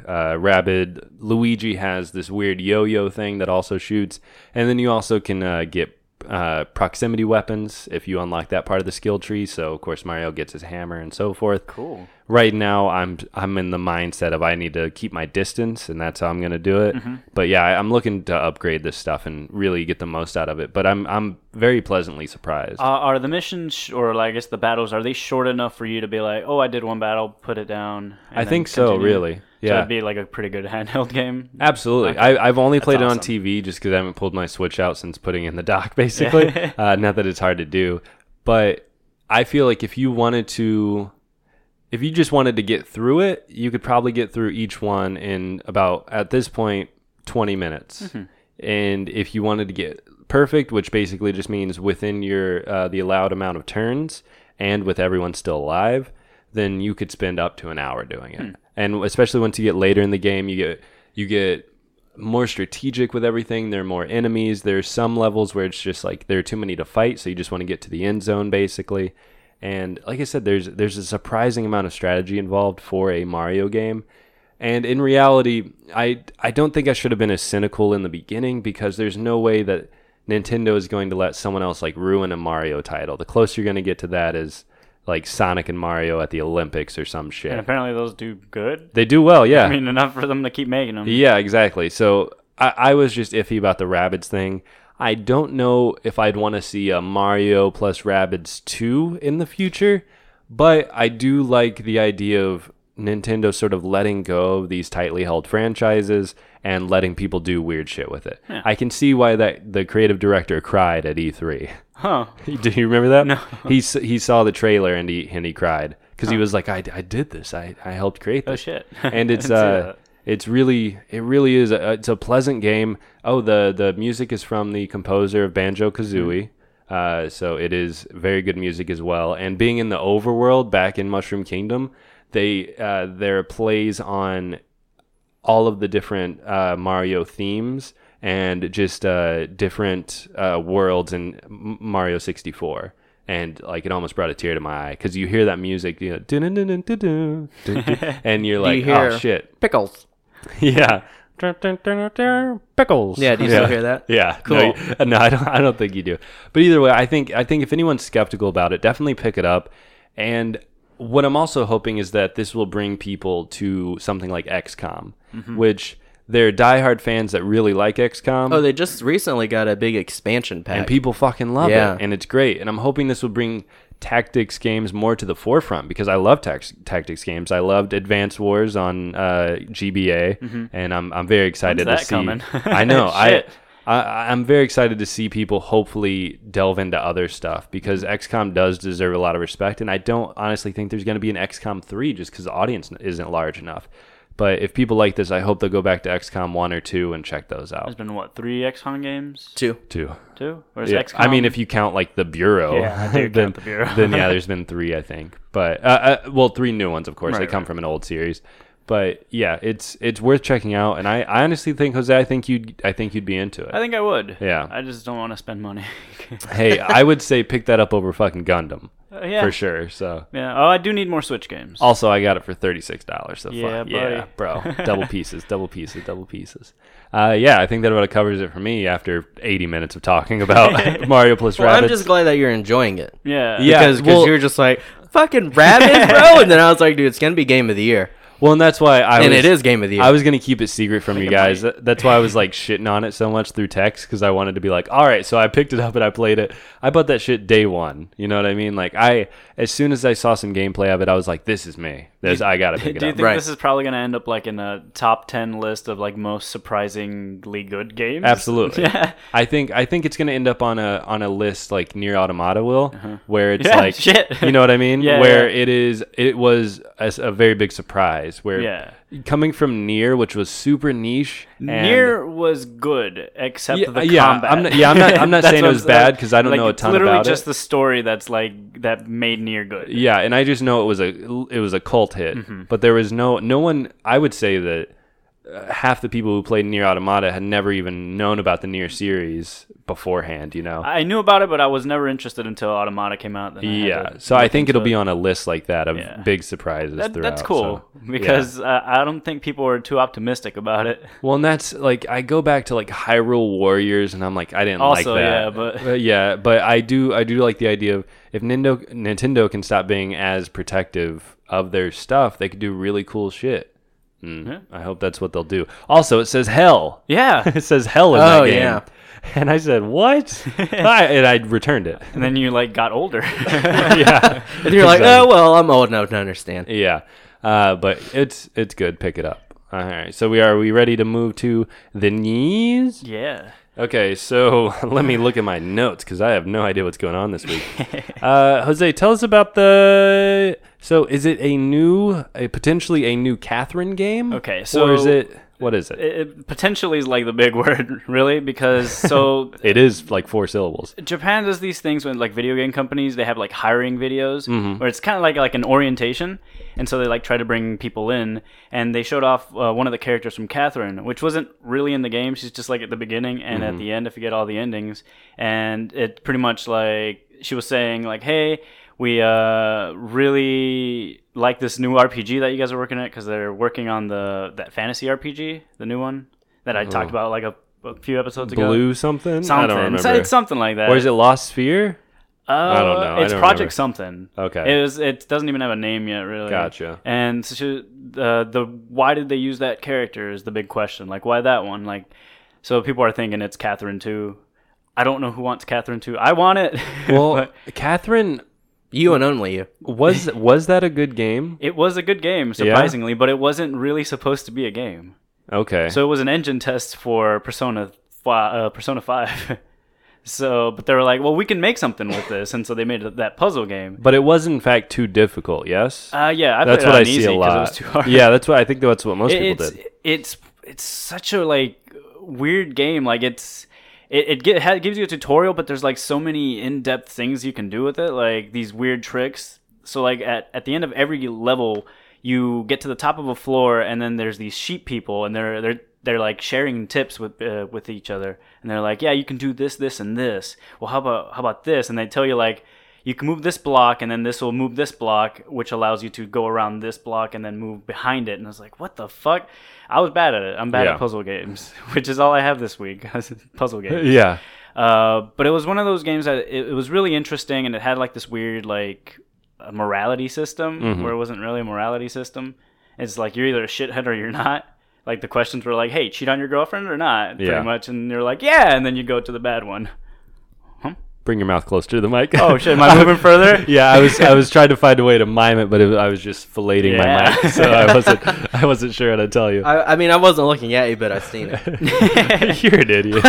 Luigi has this weird yo-yo thing that also shoots, and then you also can get proximity weapons if you unlock that part of the skill tree. So of course Mario gets his hammer and so forth. Cool. Right now I'm in the mindset of I need to keep my distance, and that's how I'm gonna do it. But yeah, I'm looking to upgrade this stuff and really get the most out of it. But I'm very pleasantly surprised. Are the missions, or I guess the battles, are they short enough for you to be like, oh, I did one battle, put it down? And I then think so, continue? really. So Yeah. it'd be like a pretty good handheld game. Absolutely. Okay. I've only played it on awesome. TV just because I haven't pulled my Switch out since putting in the dock, basically. Not that it's hard to do. But I feel like if you just wanted to get through it, you could probably get through each one in about, at this point, 20 minutes. And if you wanted to get perfect, which basically just means within your the allowed amount of turns and with everyone still alive, then you could spend up to an hour doing it. And especially once you get later in the game, you get more strategic with everything. There are more enemies. There's some levels where it's just like there are too many to fight, so you just want to get to the end zone basically. And like I said, there's a surprising amount of strategy involved for a Mario game. And in reality, I don't think I should have been as cynical in the beginning, because there's no way that Nintendo is going to let someone else like ruin a Mario title. The closer you're going to get to that is like Sonic and Mario at the Olympics or some shit. And apparently those do good. They do well, yeah. I mean, enough for them to keep making them. Yeah, exactly. So I was just iffy about the Rabbids thing. I don't know if I'd want to see a Mario plus Rabbids 2 in the future, but I do like the idea of Nintendo sort of letting go of these tightly held franchises and letting people do weird shit with it. Yeah. I can see why the creative director cried at E3. Huh. Do you remember that? No. He saw the trailer and he cried because he was like, I did this. I helped create this. Oh shit. And it's Didn't see it really is it's a pleasant game. Oh, the music is from the composer of Banjo-Kazooie. So it is very good music as well. And being in the overworld back in Mushroom Kingdom, there plays on all of the different Mario themes and just different worlds in Mario 64. And like it almost brought a tear to my eye because you hear that music, you know, dun-dun-dun-dun-dun, dun-dun, and you're like, oh shit, Pickles. yeah. Pickles. Yeah, do you still hear that? Yeah, Cool. No, I don't think you do. But either way, I think if anyone's skeptical about it, definitely pick it up. And what I'm also hoping is that this will bring people to something like XCOM, which they're diehard fans that really like XCOM. Oh, they just recently got a big expansion pack. And people fucking love Yeah. it, and it's great. And I'm hoping this will bring tactics games more to the forefront because I love tactics games. I loved Advance Wars on GBA, and I'm very excited When's to that see. coming? I know. Shit. I'm very excited to see people hopefully delve into other stuff because XCOM does deserve a lot of respect, and I don't honestly think there's going to be an XCOM 3 just because the audience isn't large enough. But if people like this, I hope they'll go back to XCOM 1 or 2 and check those out. There's been, 3 XCOM games? 2. 2. 2? Or is Yeah. XCOM? I mean, if you count like the Bureau, Yeah, I do then, count the Bureau. then yeah, there's been 3, I think. But 3 new ones, of course. They come from an old series. But yeah, it's worth checking out. And I honestly think, Jose, I think you'd be into it. I think I would. Yeah. I just don't want to spend money. Hey, I would say pick that up over fucking Gundam Yeah. for sure. So Yeah. Oh, I do need more Switch games. also, I got it for $36. So Yeah, yeah, buddy. bro, double pieces. Yeah, I think that about covers it for me after 80 minutes of talking about Mario plus Well, Rabbids. I'm just glad that you're enjoying it. Yeah. Yeah. Because well- you're just like, fucking Rabbids, bro. And then I was like, dude, it's going to be Game of the Year. Well, and that's why It is Game of the Year. I was going to keep it secret from you guys. That's why I was like shitting on it so much through text because I wanted to be like, all right, so I picked it up and I played it. I bought that shit day one. You know what I mean? Like as soon as I saw some gameplay of it, I was like, this is me. I got to pick it Do you up. think Right. this is probably going to end up like in a top 10 list of like most surprisingly good games? Absolutely. Yeah. I think it's going to end up on a list like Nier Automata will, where it's Yeah, like, shit. you know what I mean? Yeah, where yeah. it was a very big surprise. Where Yeah. coming from Nier, which was super niche, and Nier was good, except Yeah, the yeah, combat. I'm not That's saying it what was I'm bad saying. 'cause I don't Like, know a it's ton literally about just it. the story that made Nier good. yeah, and I just know it was a cult hit, Mm-hmm. but there was no one. I would say that half the people who played Nier Automata had never even known about the Nier series beforehand. You know. I knew about it, but I was never interested until Automata came out. Then I had Yeah, to so I look think into it'll be it. on a list like that of Yeah. big surprises throughout. That's cool so, because yeah. I don't think people were too optimistic about it. Well, and that's like I go back to like Hyrule Warriors, and I'm like I didn't like Also, that. yeah, but- but I do like the idea of if Nintendo can stop being as protective of their stuff, they could do really cool shit. I hope that's what they'll do. Also, it says hell. Yeah, It says hell in Oh, that game. yeah. And I said, what? And I returned it. and then you like got older. Yeah. And you're like, Exactly. oh, well, I'm old enough to understand. Yeah. But it's good. Pick it up. All right. So are we ready to move to the knees? Yeah. Okay, so let me look at my notes because I have no idea what's going on this week. Jose, tell us about So is it potentially a new Catherine game? Okay, so or is it What is it? It potentially is like the big word, really, because so It is like 4 syllables. Japan does these things when like video game companies, they have like hiring videos where it's kind of like an orientation, and so they like try to bring people in, and they showed off one of the characters from Catherine, which wasn't really in the game. She's just like at the beginning and at the end if you get all the endings, and it pretty much like she was saying like, hey, we really like this new RPG that you guys are working at, because they're working on that fantasy RPG, the new one that I talked about like a few episodes ago. Blue something? Something. I don't remember. It's something like that. Or is it Lost Sphere? I don't know. It's I don't Project remember. something. Okay. It doesn't even have a name yet, really. Gotcha. And so why did they use that character is the big question. Like, why that one? Like, so people are thinking it's Catherine 2. I don't know who wants Catherine 2. I want it. Well, But Catherine, You and only you. was that a good game? it was a good game, surprisingly, but it wasn't really supposed to be a game. Okay. So it was an engine test for Persona 5. So, but they were like, well, we can make something with this, and so they made that puzzle game. But it was in fact too difficult, yes? Yeah, I That's played what it I on see easy a 'cause lot. it was too hard. Yeah, I think that's what most people did. It's such a like weird game. Like it gives you a tutorial, but there's like so many in-depth things you can do with it, like these weird tricks. So like at the end of every level, you get to the top of a floor, and then there's these sheep people, and they're like sharing tips with each other, and they're like, yeah, you can do this, this, and this. Well, how about this? And they tell you like, you can move this block, and then this will move this block, which allows you to go around this block and then move behind it. And I was like, what the fuck? I was bad at it. I'm bad Yeah. at puzzle games, which is all I have this week. Puzzle games. Yeah. But it was one of those games that it was really interesting, and it had like this weird like a morality system where it wasn't really a morality system. It's like you're either a shithead or you're not. Like the questions were like, hey, cheat on your girlfriend or not? Yeah. Pretty much. And you're like, yeah. And then you go to the bad one. Bring your mouth closer to the mic. Oh, shit. Am I moving further? Yeah, I was trying to find a way to mime it, but I was just filleting my Yeah. mic, so I wasn't sure how to tell you. I mean, I wasn't looking at you, but I've seen it. You're an idiot.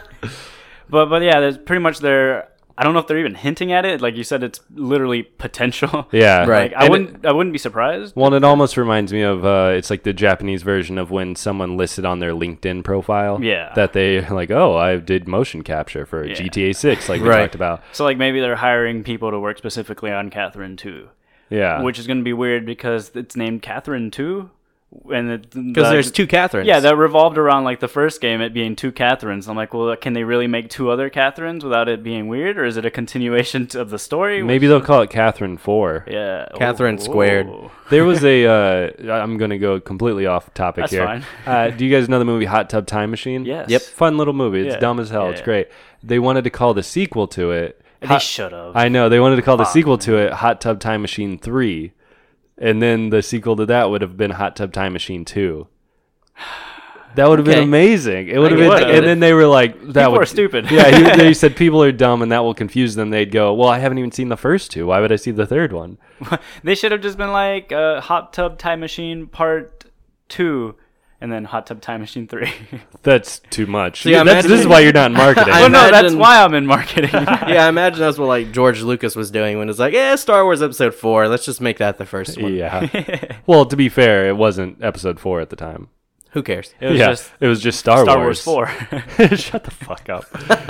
But yeah, there's pretty much I don't know if they're even hinting at it. Like you said, it's literally potential. Yeah, Right. Like, I wouldn't be surprised. Well, it almost reminds me of it's like the Japanese version of when someone listed on their LinkedIn profile, Yeah. that they like, oh, I did motion capture for Yeah. GTA 6, like we Right. talked about. So like maybe they're hiring people to work specifically on Catherine 2, Yeah, which is going to be weird because it's named Catherine 2, and Because there's 2 Catherines. Yeah, that revolved around like the first game, it being 2 Catherines. I'm like, well, can they really make 2 other Catherines without it being weird, or is it a continuation of the story? maybe they'll call it Catherine 4. Yeah, Catherine squared. There was a I'm going to go completely off topic That's here. fine. Do you guys know the movie Hot Tub Time Machine? Yes. Yep. Fun little movie. It's Yeah. dumb as hell. Yeah, It's yeah. great. They wanted to call the sequel to it. They should have. I know. They wanted to call the sequel to it Hot Tub Time Machine 3. And then the sequel to that would have been Hot Tub Time Machine 2. That would have been Okay. amazing. It would have get been, it. and then they were like, "That People would, are stupid. Yeah, they said people are dumb, and that will confuse them. They'd go, "Well, I haven't even seen the first 2. Why would I see the third one?" They should have just been like Hot Tub Time Machine Part 2, and then Hot Tub Time Machine 3. That's too much. See, I This is imagine- why you're not in marketing. I Well, no, that's imagine- why I'm in marketing. Yeah, I imagine that's what like George Lucas was doing when it's like, Star Wars Episode 4. Let's just make that the first one. Yeah. Well, to be fair, it wasn't Episode 4 at the time. Who cares? It was Yeah, just it was just Star Wars 4. Shut the fuck up.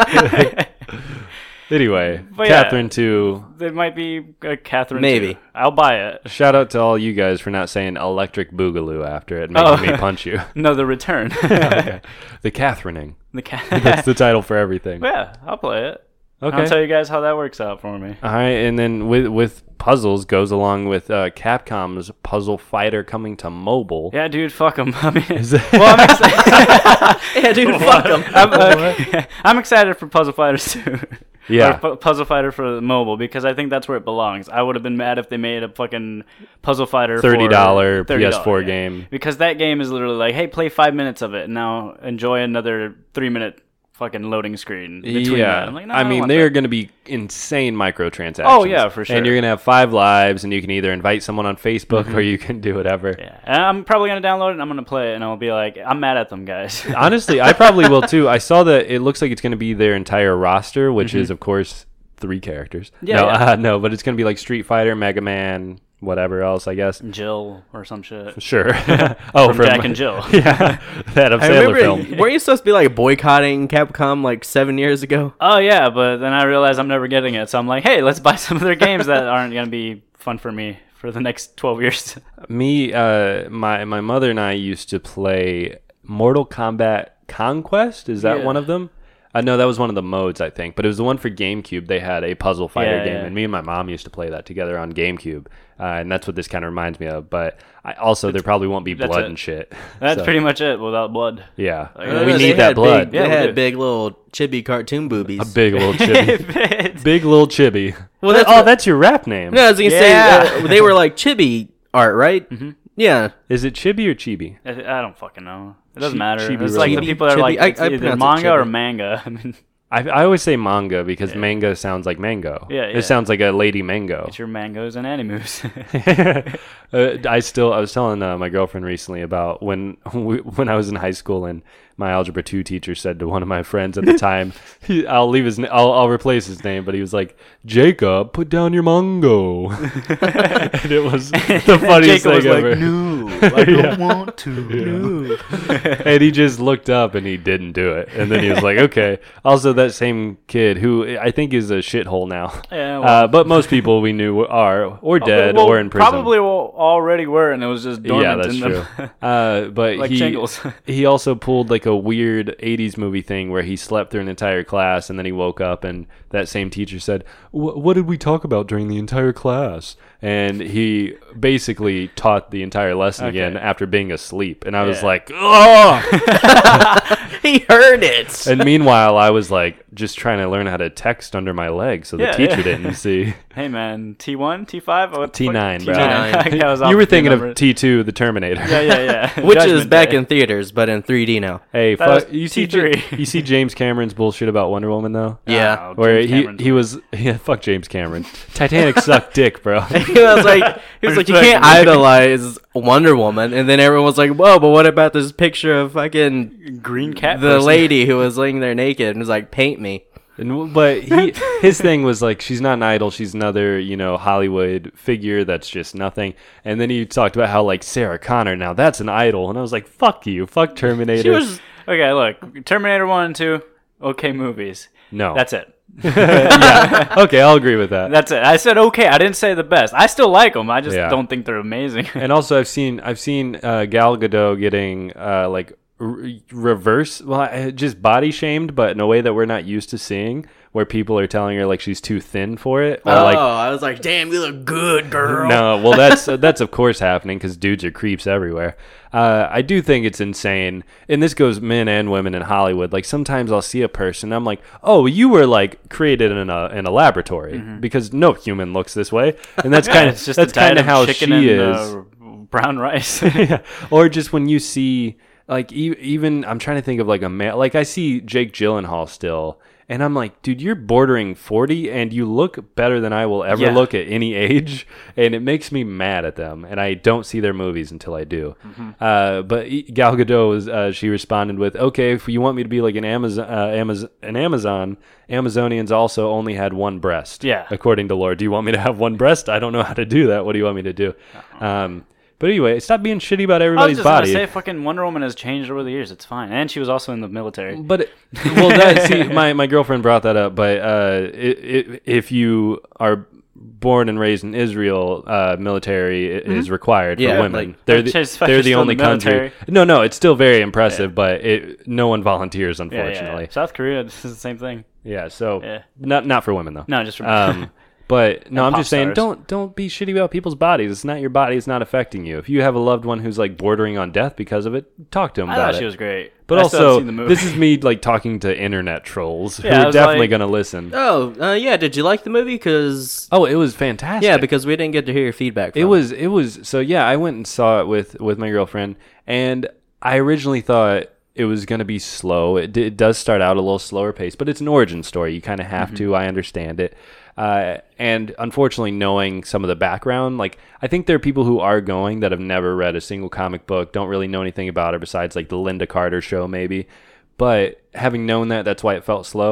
Anyway, But yeah. Catherine 2. There might be a Catherine Maybe. 2. I'll buy it. Shout out to all you guys for not saying Electric Boogaloo after it, Oh. making me punch you. No, the return. Okay. The Catherineing. The cat. That's the title for everything. Yeah, I'll play it. Okay. I'll tell you guys how that works out for me. All right, and then with puzzles goes along with Capcom's Puzzle Fighter coming to mobile. Yeah, dude, fuck them. I mean, Is that- well, I'm excited. Yeah, dude, fuck them. I'm excited for Puzzle Fighters 2. Yeah. Or Puzzle Fighter for the mobile, because I think that's where it belongs. I would have been mad if they made a fucking Puzzle Fighter $30 for PS4 yeah. game. Because that game is literally like, hey, play 5 minutes of it, and now enjoy another 3-minute fucking loading screen between that. I'm like, no, I don't mean, want they that. are going to be insane microtransactions. Oh, yeah, for sure. And you're going to have 5 lives, and you can either invite someone on Facebook or you can do whatever. Yeah, and I'm probably gonna download it and I'm gonna play it and I'll be like, I'm mad at them, guys. Honestly, I probably will too. I saw that it looks like it's going to be their entire roster, which is, of course, 3 characters. Yeah, yeah. No, but it's going to be like Street Fighter, Mega Man, whatever else, I guess. Jill or some shit. Sure. From Jack and Jill. Yeah, that Adam I Sandler remember, film. weren't you supposed to be like boycotting Capcom like 7 years ago? Oh yeah, but then I realized I'm never getting it, so I'm like, hey, let's buy some of their games that aren't gonna be fun for me for the next 12 years. Me, my mother and I used to play Mortal Kombat Conquest. Is that Yeah. one of them? No, that was one of the modes, I think. But it was the one for GameCube. They had a puzzle fighter Yeah, game, yeah. and me and my mom used to play that together on GameCube. And that's what this kind of reminds me of. But there probably won't be that's blood it. and shit. That's So, pretty much it without blood. yeah. Like, we They need that had blood. Big, Yeah, they we had do. big little chibi cartoon boobies. A big little chibi. Big little chibi. Well, that's oh, what- that's your rap name. No, I was gonna Yeah. say they were like chibi art, right? Mm-hmm. Yeah. Is it chibi or chibi? I don't fucking know. It doesn't Chi- matter. Chibi It's like the Chibi- people that are like Chibi. it's I either pronounce it manga or Chibi. manga. I mean, I always say manga because manga sounds like mango. Yeah, yeah. It sounds like a lady mango. it's your mangoes and animus. I was telling my girlfriend recently about when I was in high school and my algebra 2 teacher said to one of my friends at the time, I'll replace his name, but he was like, "Jacob, put down your mango," and it was the funniest Jacob was thing like, ever. "No, I don't want to." No. And he just looked up and he didn't do it, and then he was like, "Okay." Also, that same kid who I think is a shithole now, Yeah, well- but most people we knew are or dead Well, or in prison. Probably already were, and it was just dormant Yeah, that's in true. them. But Like Jingles. he also pulled like a weird 80s movie thing where he slept through an entire class and then he woke up and that same teacher said, "What did we talk about during the entire class?" And he basically taught the entire lesson again after being asleep. And I was Yeah. like, "Oh!" He heard it. And meanwhile, I was like just trying to learn how to text under my leg so the Yeah, teacher yeah. didn't see. Hey man, T1, T5, what the fuck? T9, bro. T9. I was off You were the thinking of numbers. T2, the Terminator. Yeah, yeah. Which is Judgment back Day. in theaters, but in 3D now. Hey, That was you see T3. you see James Cameron's bullshit about Wonder Woman though? Yeah. Oh, Where James Cameron's he was fuck James Cameron. Titanic sucked dick, bro. He was like, you can't idolize Wonder Woman, and then everyone was like, whoa, but what about this picture of fucking green cat. the person. lady who was laying there naked and was like, paint me. But his thing was like, she's not an idol, she's another, Hollywood figure that's just nothing. And then he talked about how like Sarah Connor, now that's an idol, and I was like, fuck you, fuck Terminator. She was Okay, look, Terminator 1 and 2, okay movies. no. That's it. yeah. Okay, I'll agree with that. That's it. I said okay. I didn't say the best. I still like them. I just Yeah. don't think they're amazing. And also, I've seen Gal Gadot getting reverse, just body shamed, but in a way that we're not used to seeing, where people are telling her like she's too thin for it, or like I was like, damn, you look good, girl. no, well that's of course happening because dudes are creeps everywhere. I do think it's insane, and this goes men and women in Hollywood. Like sometimes I'll see a person, I'm like, oh, you were like created in a laboratory because no human looks this way, and that's kind of it's just that's a diet kind of of how chicken she and, is. brown rice. Yeah. Or just when you see like even I'm trying to think of like a male, like I see Jake Gyllenhaal still. And I'm like, dude, you're bordering 40 and you look better than I will ever Yeah. look at any age. And it makes me mad at them. And I don't see their movies until I do. But Gal Gadot, she responded with, okay, if you want me to be like an Amazon, Amazonians also only had one breast. Yeah. According to lore. Do you want me to have one breast? I don't know how to do that. What do you want me to do? But anyway, stop being shitty about I was everybody's just body. gonna say, fucking Wonder Woman has changed over the years. It's fine, and she was also in the military. But my girlfriend brought that up. But if you are born and raised in Israel, military is required Yeah, for women. like- they're Just they're the still only in the country. military. No, it's still very impressive, but no one volunteers, Yeah, unfortunately. South Korea, this is the same thing. Yeah, so Yeah. not for women though. No, just for But no, I'm pop just saying, stars. don't be shitty about people's bodies. It's not your body. It's not affecting you. If you have a loved one who's like bordering on death because of it, talk to them I about thought it. she was great. But I still haven't also, seen the movie. this is me like talking to internet trolls who Yeah, I are was definitely like- going to listen. Oh, yeah. Did you like the movie? Because Oh, it was fantastic. yeah, because we didn't get to hear your feedback. From it was so yeah. I went and saw it with my girlfriend, and I originally thought it was going to be slow. It does start out a little slower pace, but it's an origin story. You kind of have to. I understand it. And unfortunately, knowing some of the background, like I think there are people who are going that have never read a single comic book, don't really know anything about it besides like the Linda Carter show maybe. But having known that, that's why it felt slow.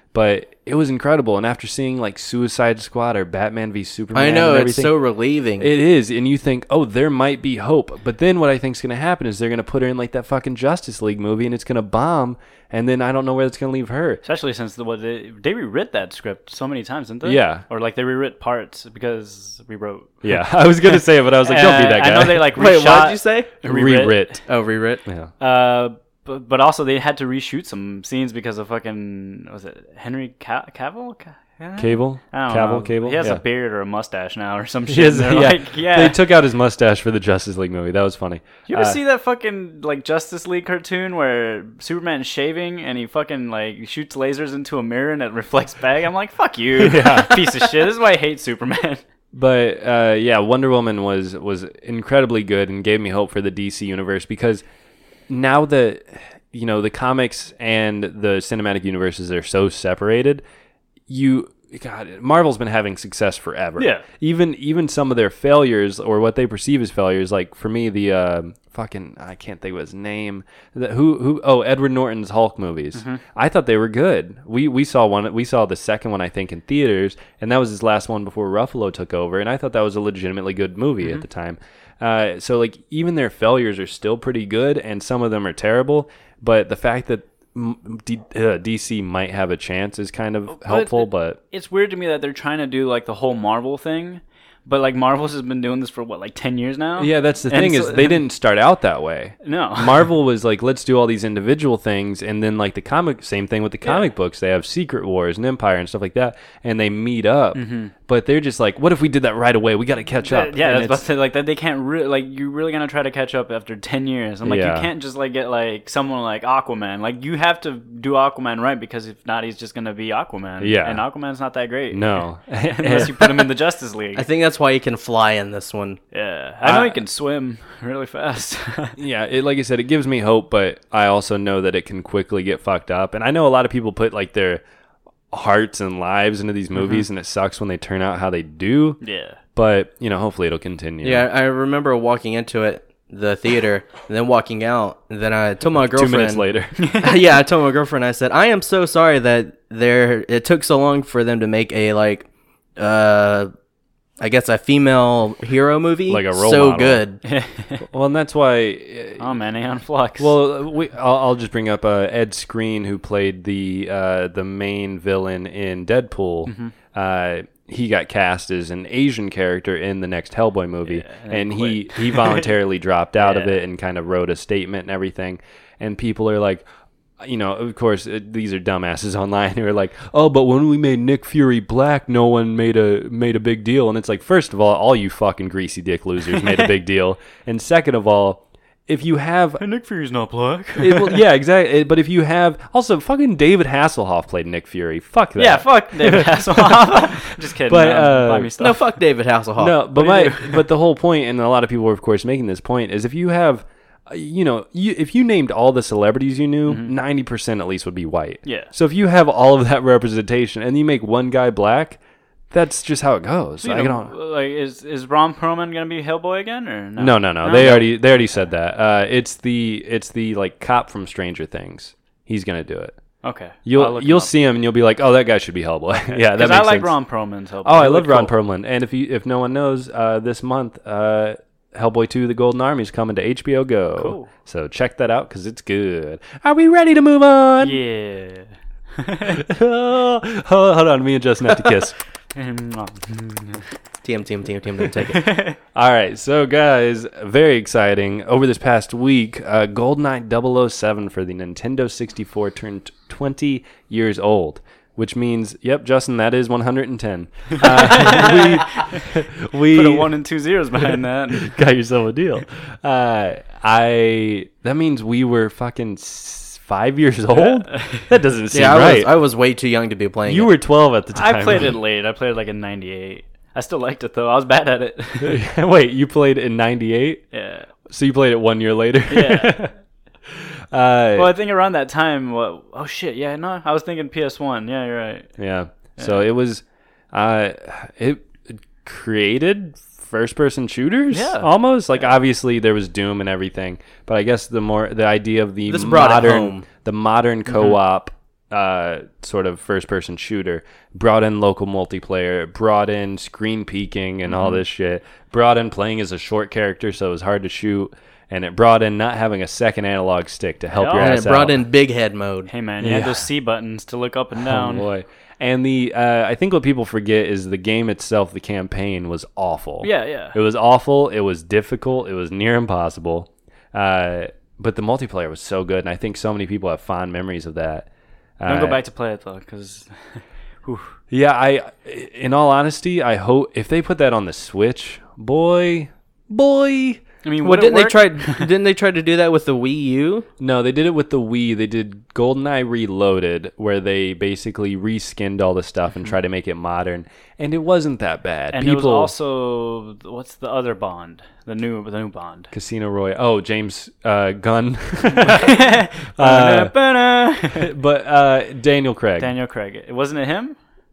But it was incredible. And after seeing like Suicide Squad or Batman v Superman, I know, and it's everything, so relieving. it is. And you think, oh, there might be hope. But then what I think is going to happen is they're going to put her in like that fucking Justice League movie and it's going to bomb. And then I don't know where it's going to leave her. Especially since they rewrit that script so many times, didn't they? Yeah. Or like they rewrit parts because we wrote. Yeah, I was going to say it, but I was like, don't be that guy. I know they like Wait, reshot. what did you say? Rewrit. Oh, rewrit? Yeah. But also they had to reshoot some scenes because of fucking, was it Henry Cavill? Cable? I don't know. Cable? He has Yeah. a beard or a mustache now or some shit. He is, and yeah. they're like, yeah. They took out his mustache for the Justice League movie. That was funny. You ever see that fucking like Justice League cartoon where Superman's shaving and he fucking like shoots lasers into a mirror and it reflects back? I'm like, fuck you, piece of shit. This is why I hate Superman. But yeah, Wonder Woman was incredibly good and gave me hope for the DC universe, because now that the comics and the cinematic universes are so separated, Marvel's been having success forever. Yeah. Even some of their failures, or what they perceive as failures, like for me the I can't think of his name. Edward Norton's Hulk movies. Mm-hmm. I thought they were good. We saw the second one, I think, in theaters, and that was his last one before Ruffalo took over, and I thought that was a legitimately good movie at the time. So like even their failures are still pretty good, and some of them are terrible, but the fact that DC might have a chance is kind of helpful. But it's weird to me that they're trying to do like the whole Marvel thing, but like Marvel's has been doing this for what, like 10 years now? Yeah, that's the thing, is they didn't start out that way. No. Marvel was like, let's do all these individual things, and then like same thing with the comic books. They have Secret Wars and Empire and stuff like that, and they meet up. But they're just like, what if we did that right away? We got to catch up. Yeah, that's about to say, like that. They can't you're really gonna try to catch up after 10 years. I'm like, you can't just like get like someone like Aquaman. Like you have to do Aquaman right, because if not, he's just gonna be Aquaman. Yeah, and Aquaman's not that great. No, unless you put him in the Justice League. I think that's why he can fly in this one. Yeah, I know he can swim really fast. Yeah, like I said, it gives me hope, but I also know that it can quickly get fucked up. And I know a lot of people put like their hearts and lives into these movies, and it sucks when they turn out how they do. Yeah. But, hopefully it'll continue. Yeah, I remember walking into the theater, and then walking out, and then I told my girlfriend 2 minutes later. Yeah, I told my girlfriend, I said, I am so sorry that it took so long for them to make a I guess a female hero movie. Like a role so model. good. Well, and that's why... Oh man, Aeon Flux. Well, I'll just bring up Ed Skrein, who played the main villain in Deadpool. He got cast as an Asian character in the next Hellboy movie, and he voluntarily dropped out of it and kind of wrote a statement and everything. And people are like, of course, these are dumbasses online who are like, oh, but when we made Nick Fury black, no one made a big deal. And it's like, first of all you fucking greasy dick losers made a big deal. And second of all, if you have... Nick Fury's not black. Yeah, exactly. But if you have... Also, fucking David Hasselhoff played Nick Fury. Fuck that. Yeah, fuck David Hasselhoff. Just kidding. But, buy me stuff. No, fuck David Hasselhoff. No, but the whole point, and a lot of people were, of course, making this point, is if you have... if you named all the celebrities you knew, 90% at least would be white. Yeah. So if you have all of that representation and you make one guy black, that's just how it goes. So is Ron Perlman gonna be Hellboy again, or no? No. They already said that. It's the like cop from Stranger Things. He's gonna do it. Okay. You'll see him and you'll be like, oh, that guy should be Hellboy. Yeah, that makes I like sense. Ron Perlman's Hellboy. Oh, I love Ron Perlman. And if no one knows, this month, Hellboy 2: The Golden Army is coming to HBO Go. Cool. So check that out because it's good. Are we ready to move on? Yeah. Hold on, me and Justin have to kiss. TM, don't take it. All right, so guys, very exciting. Over this past week, GoldenEye 007 for the Nintendo 64 turned 20 years old. Which means, yep, Justin, that is 110. We put a 1 and 2 zeros behind that. Got yourself a deal. That means we were fucking 5 years old. That doesn't seem right. I was way too young to be playing. You were 12 at the time. I played it late. I played it like in '98. I still liked it though. I was bad at it. Wait, you played it in '98? Yeah. So you played it 1 year later? Yeah. Well, I think around that time, oh shit, yeah, no, I was thinking PS1. Yeah, you're right. Yeah. So it was, it created first-person shooters. Yeah. Almost like obviously there was Doom and everything, but I guess the idea of the This brought it modern, home. the modern co-op sort of first-person shooter, brought in local multiplayer, brought in screen peeking and all this shit, brought in playing as a short character so it was hard to shoot, and it brought in not having a second analog stick to help your And ass it brought out. in big head mode. Hey man, you had those C buttons to look up and Oh, down. boy. And I think what people forget is the game itself, the campaign, was awful. Yeah. It was awful. It was difficult. It was near impossible. But the multiplayer was so good, and I think so many people have fond memories of that. Don't go back to play it though, because Yeah, in all honesty, I hope if they put that on the Switch, boy. I mean, Well, would it work? didn't they try to do that with the Wii U? No, they did it with the Wii. They did GoldenEye Reloaded, where they basically reskinned all the stuff and tried to make it modern, and it wasn't that bad. And it was also what's the other Bond? The new Bond. Casino Royale. Oh, James Gunn. Ba-na-ba-na. But Daniel Craig. Daniel Craig. Wasn't it him?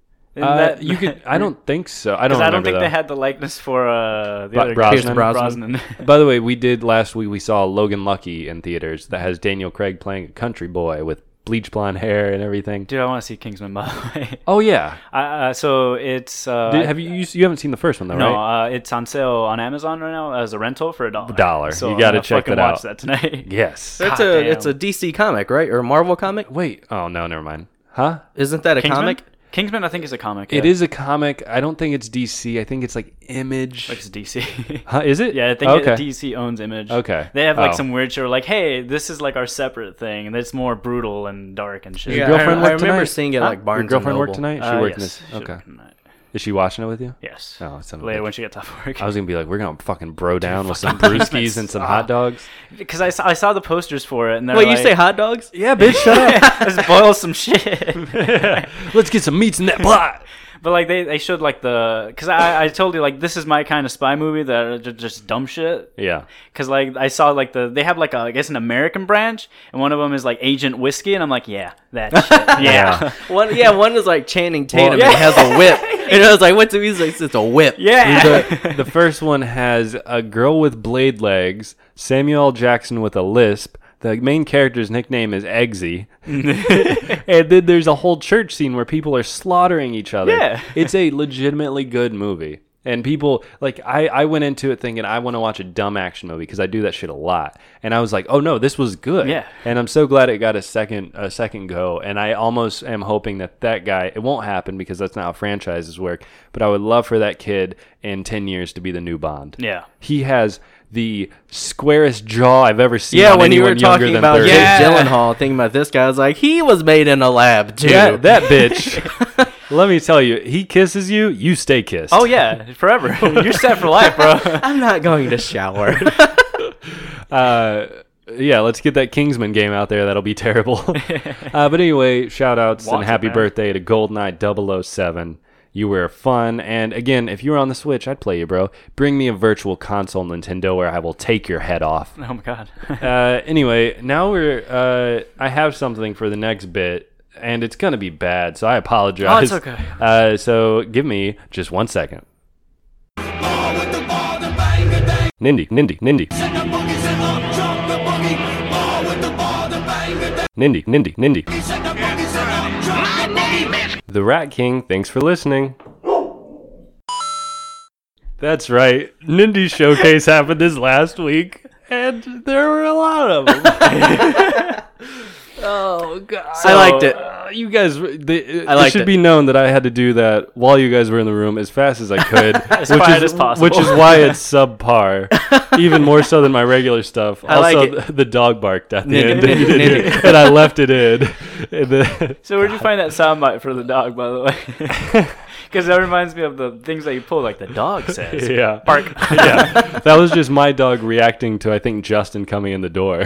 You could. I don't think so. I don't. Because I don't remember, think though. they had the likeness for the Bra- other Brosnan? Brosnan. By the way, we did last week. We saw Logan Lucky in theaters that has Daniel Craig playing a country boy with bleach blonde hair and everything. Dude, I want to see Kingsman, by the way. Oh yeah. So it's Have you haven't seen the first one though, no, right? It's on sale on Amazon right now as a rental for $1. $1. So You gotta I'm gonna check fucking that watch out. that tonight. Yes. It's God damn. it's a DC comic, right? Or a Marvel comic? Wait. Oh no, never mind. Huh? Isn't that a Kingsman? comic? Kingsman, I think, is a comic. It yeah. is a comic. I don't think it's DC. I think it's like Image. Like it's DC. Huh? Is it? Yeah, I think Okay. DC owns Image. Okay. They have like Oh. some weird show, like, hey, this is like our separate thing, and it's more brutal and dark and shit. Your girlfriend I work remember tonight? seeing it Huh? like Barnes Your girlfriend and work Noble. tonight? She worked in Yes. this. She Okay. worked tonight. Is she watching it with you? Yes. Oh, son of a Later bitch. when she gets off work. I was gonna be like, we're gonna fucking bro down with some brewskis and some hot dogs. Because I saw the posters for it, and they're Wait, like, you say hot dogs? Yeah, bitch, shut up. let's boil some shit. Let's get some meats in that pot. But like they showed like because I told you like this is my kind of spy movie that are just dumb shit. Yeah. Because like I saw like they have like I guess an American branch, and one of them is like Agent Whiskey, and I'm like, yeah, that shit. Yeah. One is like Channing Tatum. yeah. And has a whip. And I was like, what's it? He's like, it's a whip. Yeah. The first one has a girl with blade legs, Samuel L. Jackson with a lisp. The main character's nickname is Eggsy. And then there's a whole church scene where people are slaughtering each other. Yeah. It's a legitimately good movie. And people, like, I went into it thinking I want to watch a dumb action movie because I do that shit a lot. And I was like, oh no, this was good. Yeah. And I'm so glad it got a second go. And I almost am hoping that guy, it won't happen because that's not how franchises work, but I would love for that kid in 10 years to be the new Bond. Yeah. He has the squarest jaw I've ever seen. Yeah, on when you anyone were younger talking than about 30. Jake Yeah. Gyllenhaal, thinking about this guy, I was like, he was made in a lab too. That bitch. Let me tell you, he kisses you, you stay kissed. Oh yeah, forever. You're set for life, bro. I'm not going to shower. Yeah, let's get that Kingsman game out there. That'll be terrible. But anyway, shout outs Watch and it, happy man. birthday to GoldenEye 007. You were fun. And again, if you were on the Switch, I'd play you, bro. Bring me a virtual console, Nintendo, where I will take your head off. Oh my god. Anyway, now I have something for the next bit, and it's going to be bad, so I apologize. Oh, it's okay. So give me just 1 second. Nindy. Nindy. The Rat King, thanks for listening. That's right. Nindy Showcase happened this last week, and there were a lot of them. Oh, God. I liked it. You guys, it liked should it. be known that I had to do that while you guys were in the room as fast as I could. As quiet as possible. Which is why it's subpar, even more so than my regular stuff. I like Also, the dog barked at the Nindy, end, Nindy. and I left it in. And then- So where'd you find that soundbite for the dog, by the way? Because that reminds me of the things that you pull, like the dog says. Yeah. Bark. Yeah. That was just my dog reacting to, I think, Justin coming in the door.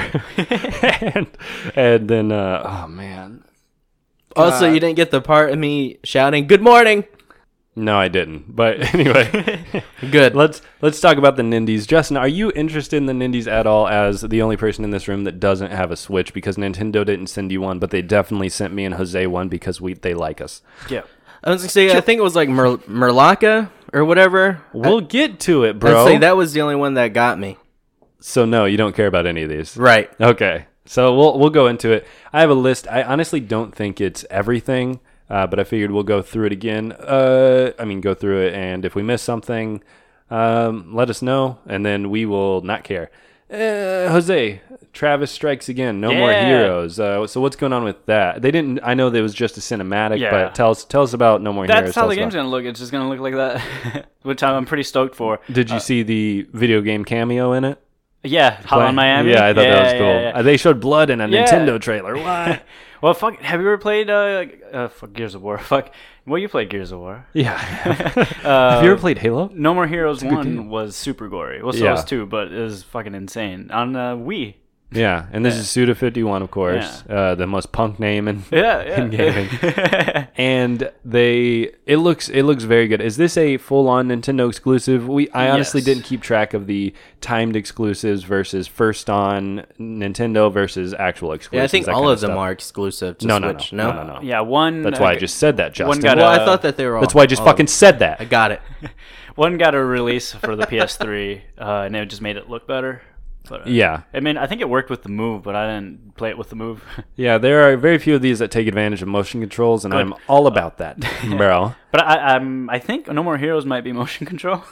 and then, oh, man. Also, you didn't get the part of me shouting, "Good morning." No, I didn't. But anyway, Good. let's talk about the Nindies. Justin, are you interested in the Nindies at all as the only person in this room that doesn't have a Switch? Because Nintendo didn't send you one, but they definitely sent me and Jose one because they like us. Yeah. I was gonna say, I think it was like Merlaka or whatever. We'll get to it, bro. I'd say that was the only one that got me. So no, you don't care about any of these. Right. Okay. So we'll go into it. I have a list. I honestly don't think it's everything, but I figured we'll go through it again. Go through it, and if we miss something, let us know, and then we will not care. Jose, Travis Strikes Again. No More Heroes. So what's going on with that? They didn't. I know that it was just a cinematic, but tell us about No More Heroes. That's how the game's gonna look. It's just gonna look like that, which I'm pretty stoked for. Did you see the video game cameo in it? Yeah, Hotline Miami. Yeah, I thought that was cool. Yeah. They showed blood in a Nintendo trailer. What? Well, fuck. Have you ever played Gears of War? Fuck. Well, you played Gears of War. Yeah. Have you ever played Halo? No More Heroes 1 was super gory. Well, so Yeah. was 2, but it was fucking insane. On Wii. Yeah, and this is Suda51, of course, the most punk name in gaming. And it looks very good. Is this a full-on Nintendo exclusive? I honestly didn't keep track of the timed exclusives versus first on Nintendo versus actual exclusives. Yeah, I think all of them stuff. are exclusive to No. Switch. No. Yeah, one. That's why I just said that, Justin. got Well, I thought that they were all. That's why I just fucking said that. I got it. One got a release for the PS3, and it just made it look better. But, Yeah. I mean, I think it worked with the Move, but I didn't play it with the Move. Yeah, there are very few of these that take advantage of motion controls, and I'm all about that, bro. But I think No More Heroes might be motion control.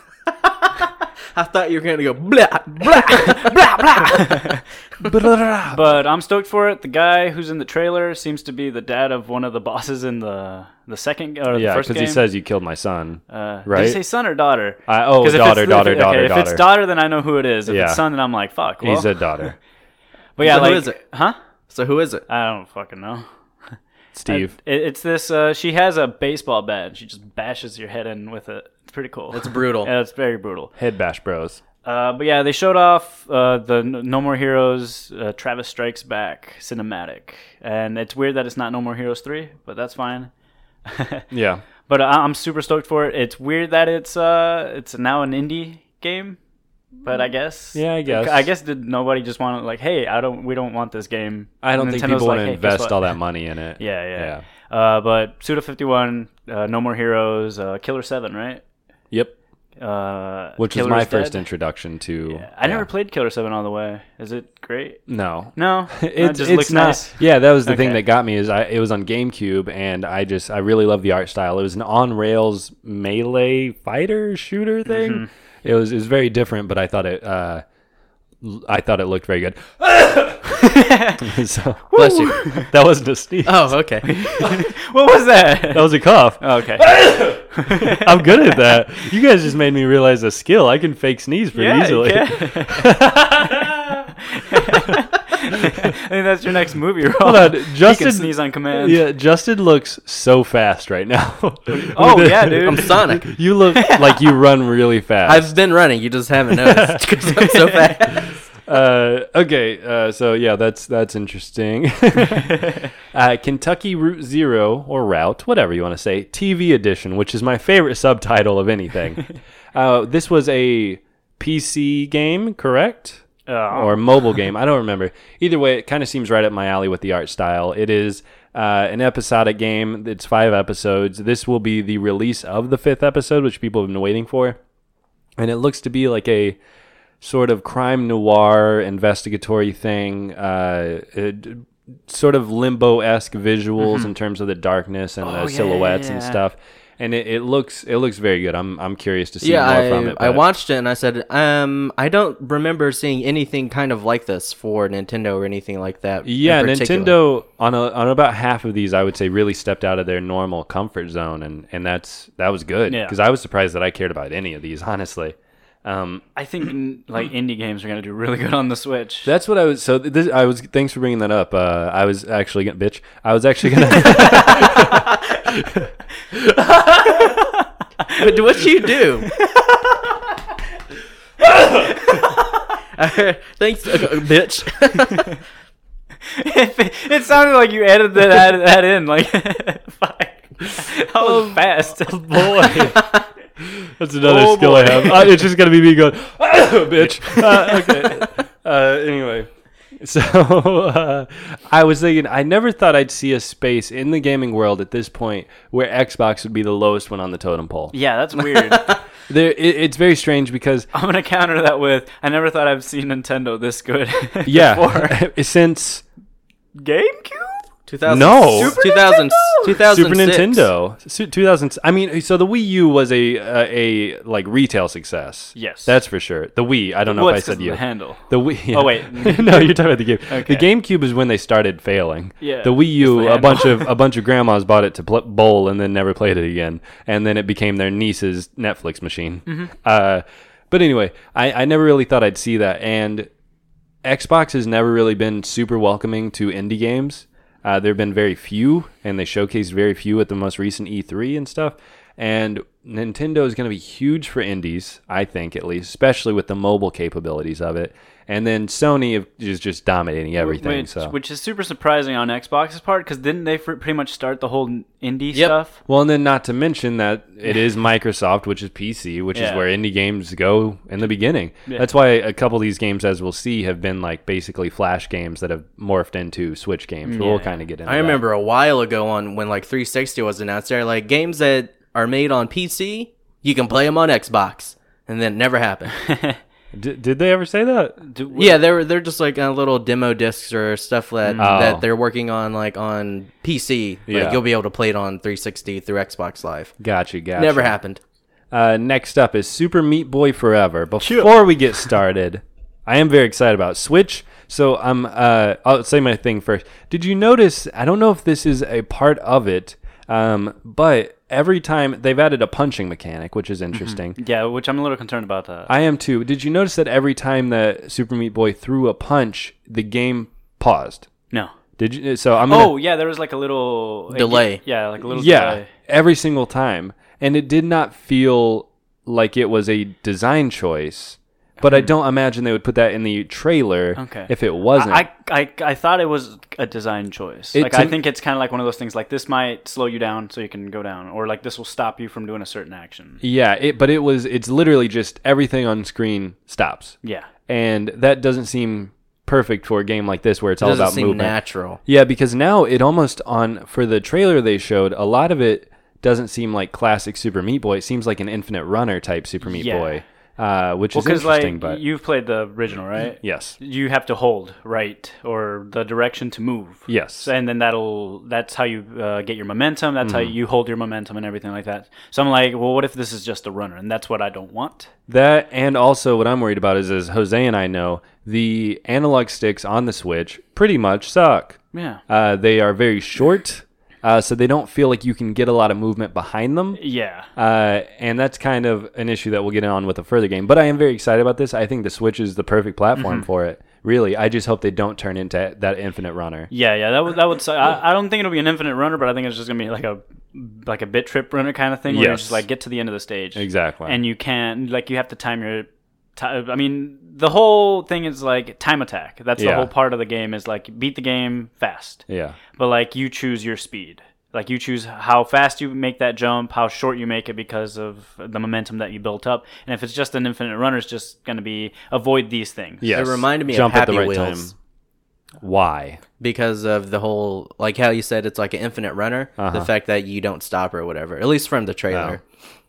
I thought you were going to go blah, blah, blah, blah. But I'm stoked for it. The guy who's in the trailer seems to be the dad of one of the bosses in the second or the Yeah, first because game. he says you killed my son. Did right? he say son or daughter? 'Cause if daughter, it's- daughter, okay, daughter, If it's daughter, then I know who it is. If Yeah. it's son, then I'm like, fuck. Well, He's a daughter. but yeah, So like, who is it? Huh? So who is it? I don't fucking know. Steve. It's this. She has a baseball bat. And she just bashes your head in with it. It's pretty cool. It's brutal. Yeah, it's very brutal. Head Bash Bros. But yeah, they showed off the No More Heroes Travis Strikes Back cinematic, and it's weird that it's not No More Heroes 3, but that's fine. Yeah. But I'm super stoked for it. It's weird that it's now an indie game, but I guess Yeah, I guess. did nobody just want to like, hey, we don't want this game. I don't think Nintendo people want to hey, guess invest what? all that money in it. Yeah. But Suda51, No More Heroes, Killer 7, right? Yep. Which was Killer's my first Dead. introduction to. Yeah. I never played Killer 7 all the way. Is it great? No. No, It just it's looks not. nice. Yeah, that was the thing Okay. that got me. It was on GameCube, and I really love the art style. It was an on rails melee fighter shooter thing. Mm-hmm. It was very different, but I thought it looked very good. So, Bless you. that wasn't a sneeze. Oh, okay. What was that? That was a cough. Oh, okay. I'm good at that. You guys just made me realize a skill. I can fake sneeze pretty easily. I think that's your next movie role. Hold on, You Justin. can sneeze on command. Yeah, Justin looks so fast right now. Oh, yeah, dude. I'm Sonic. You look like you run really fast. I've been running. You just haven't noticed because I'm so fast. Okay, so yeah, that's interesting. Kentucky Route Zero, or Route, whatever you want to say, TV edition, which is my favorite subtitle of anything. This was a PC game, correct? Or mobile game. I don't remember. Either way, it kind of seems right up my alley with the art style. It is an episodic game. It's 5 episodes. This will be the release of the 5th episode, which people have been waiting for. And it looks to be like a sort of crime noir investigatory thing, sort of Limbo-esque visuals in terms of the darkness and the silhouettes and stuff. And it looks very good. I'm curious to see more from it. I but- watched it and I said, I don't remember seeing anything kind of like this for Nintendo or anything like that. Yeah, in particular. Nintendo on about half of these, I would say, really stepped out of their normal comfort zone, and that was good Yeah. because I was surprised that I cared about any of these, honestly. I think like indie games are gonna do really good on the Switch. That's what I was. So Thanks for bringing that up. I was actually gonna bitch. I was actually gonna. But what you do? Thanks, bitch. It sounded like you edited that in. Like, fuck. That was fast. Boy. That's another Oh, skill boy. I have. It's just gonna be me going, bitch. Okay. Anyway, so I was thinking, I never thought I'd see a space in the gaming world at this point where Xbox would be the lowest one on the totem pole. Yeah, that's weird. It's very strange because I'm gonna counter that with I never thought I've seen Nintendo this good. yeah, before. since GameCube? 2000, No. Super 2000, 2006. Super Nintendo. 2000. I mean, so the Wii U was a like retail success. Yes. That's for sure. The Wii. I don't know Well, if I it's 'cause said of you. the handle. The Wii. Oh, wait. No, you're talking about the game. Okay. The GameCube is when they started failing. Yeah, The Wii U, it's the handle. a bunch of grandmas bought it to bowl and then never played it again, and then it became their niece's Netflix machine. Mm-hmm. But anyway, I never really thought I'd see that, and Xbox has never really been super welcoming to indie games. There have been very few, and they showcased very few at the most recent E3 and stuff. And Nintendo is going to be huge for indies, I think, at least, especially with the mobile capabilities of it. And then Sony is just dominating everything. Which is super surprising on Xbox's part, because didn't they pretty much start the whole indie Yep. stuff? Well, and then not to mention that it is Microsoft, which is PC, which is Yeah. where indie games go in the beginning. Yeah. That's why a couple of these games, as we'll see, have been like basically Flash games that have morphed into Switch games. But we'll Yeah. kind of get into I that. remember a while ago on when like 360 was announced, they're like games that are made on PC, you can play them on Xbox, and then it never happened. Did they ever say that? Yeah, they're just like little demo discs or stuff that that they're working on like on PC. Like Yeah. you'll be able to play it on 360 through Xbox Live. Gotcha. Never happened. Next up is Super Meat Boy Forever. Before we get started, I am very excited about Switch. So I'll say my thing first. Did you notice? I don't know if this is a part of it, but every time they've added a punching mechanic, which is interesting. Yeah, which I'm a little concerned about that. I am too. Did you notice that every time that Super Meat Boy threw a punch, the game paused? No. Did you? So I'm gonna, Oh, yeah, there was like a little... Delay. Yeah, like a little yeah, delay. every single time, and it did not feel like it was a design choice. But I don't imagine they would put that in the trailer Okay. if it wasn't. I thought it was a design choice. It Like I to- think it's kind of like one of those things. Like this might slow you down so you can go down, or like this will stop you from doing a certain action. Yeah, it's literally just everything on screen stops. Yeah. And that doesn't seem perfect for a game like this where it's all Doesn't about seem movement. natural. Yeah, because now it almost for the trailer they showed, a lot of it doesn't seem like classic Super Meat Boy. It seems like an Infinite Runner type Super Meat Yeah. Boy, which is Because interesting. like But you've played the original, right? yes, You have to hold right or the direction to move. yes, And then that's how you get your momentum. That's how you hold your momentum and everything like that. So I'm like, well, what if this is just a runner? And that's what I don't want. that, and also what I'm worried about is, as Jose and I know, the analog sticks on the Switch pretty much suck. Yeah. They are very short, so they don't feel like you can get a lot of movement behind them. Yeah. And that's kind of an issue that we'll get on with a further game. But I am very excited about this. I think the Switch is the perfect platform for it. Really, I just hope they don't turn into that Infinite Runner. Yeah, that would suck. I don't think it'll be an infinite runner, but I think it's just gonna be like a bit trip runner kind of thing, where you Yes. just like get to the end of the stage, Exactly. and you can't you have to time your. I mean, the whole thing is like time attack. That's the Yeah. whole part of the game is like beat the game fast, Yeah. but like you choose your speed. Like you choose how fast you make that jump, how short you make it because of the momentum that you built up. And if it's just an infinite runner, it's just going to be avoid these things. Yes. It reminded me Jump of at the Happy right Wheels. time. Why? Because of the whole, like how you said, it's like an infinite runner. The fact that you don't stop or whatever, at least from the trailer.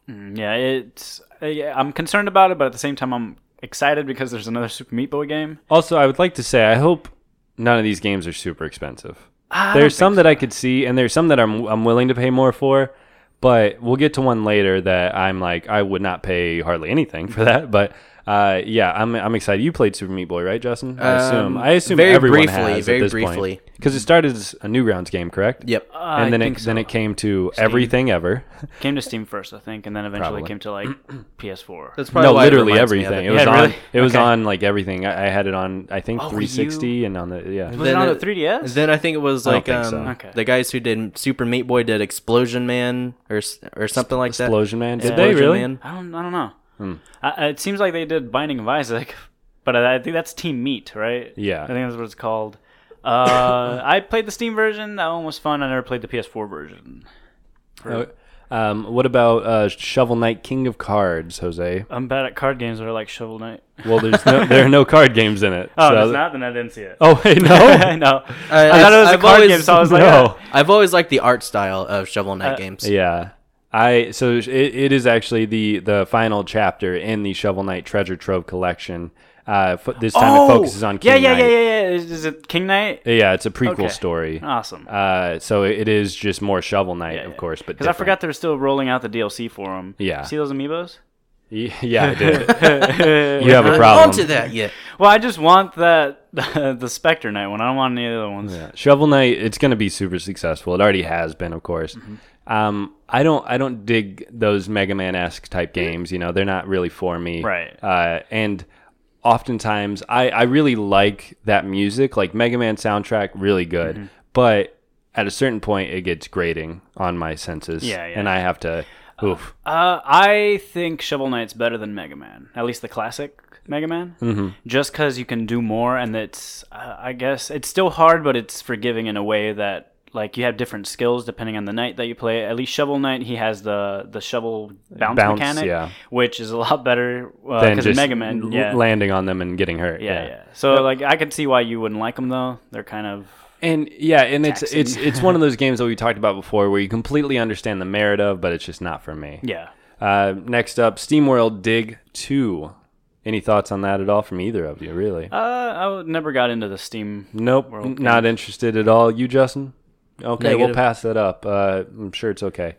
Yeah, I'm concerned about it, but at the same time, I'm excited because there's another Super Meat Boy game. Also, I would like to say I hope none of these games are super expensive. I There's don't some think that I could see, and there's some that I'm willing to pay more for. But we'll get to one later that I'm like I would not pay hardly anything for that. But yeah, I'm excited. You played Super Meat Boy, right, Justin? I assume very everyone briefly, has very at this briefly. point because it started as a Newgrounds game, correct? Yep. And then I think then it came to everything ever. Came to Steam first, I think, and then eventually Probably. came to like PS4. That's probably No, why it literally reminds me of everything. it. It was Yeah, on. really? It was Okay. on like everything. I had it on. I think Oh, 360 and on the yeah. Was it on the 3DS? And then I think it was I don't like think so. Okay. the guys who did Super Meat Boy did Explosion Man or something like that. Explosion Man. Did Explosion they really? Man. I don't know. It seems like they did Binding of Isaac, but I think that's Team Meat, right? Yeah. I think that's what it's called. I played the Steam version. That one was fun. I never played the PS4 version. What about Shovel Knight King of Cards, Jose? I'm bad at card games that are like Shovel Knight. Well, there are no card games in it. Oh, so- there's not? Then I didn't see it. Oh, wait, no. No. I thought it was a I've card always- game, so I was like, no. I've always liked the art style of Shovel Knight games. Yeah. It is actually the final chapter in the Shovel Knight Treasure Trove collection. This time it focuses on King Knight. Yeah. Is it King Knight? Yeah, it's a prequel Okay. story. Awesome. So it is just more Shovel Knight, of course, but because I forgot they were still rolling out the DLC for him. Yeah. See those amiibos? Yeah, I did. You have a problem. Onto that yet. Well, I just want the Spectre Knight one. I don't want any other ones. Yeah. Shovel Knight, it's going to be super successful. It already has been, of course. I don't dig those Mega Man-esque type games. You know, they're not really for me. Right. And oftentimes, I really like that music, like Mega Man soundtrack, really good. But at a certain point, it gets grating on my senses. Yeah. And I have to. Oof. I think Shovel Knight's better than Mega Man, at least the classic Mega Man, just because you can do more, and it's I guess it's still hard, but it's forgiving in a way that like you have different skills depending on the knight that you play. At least Shovel Knight, he has the shovel bounce mechanic, which is a lot better Than because just Mega Man, landing on them and getting hurt. Yeah. So like I could see why you wouldn't like them though. They're kind of And it's one of those games that we talked about before where you completely understand the merit of, but it's just not for me. yeah. Next up, SteamWorld Dig 2. Any thoughts on that at all from either of you, really? I never got into the Steam. Nope, World not interested at all. You, Justin? Okay, Negative. we'll pass that up. I'm sure it's okay.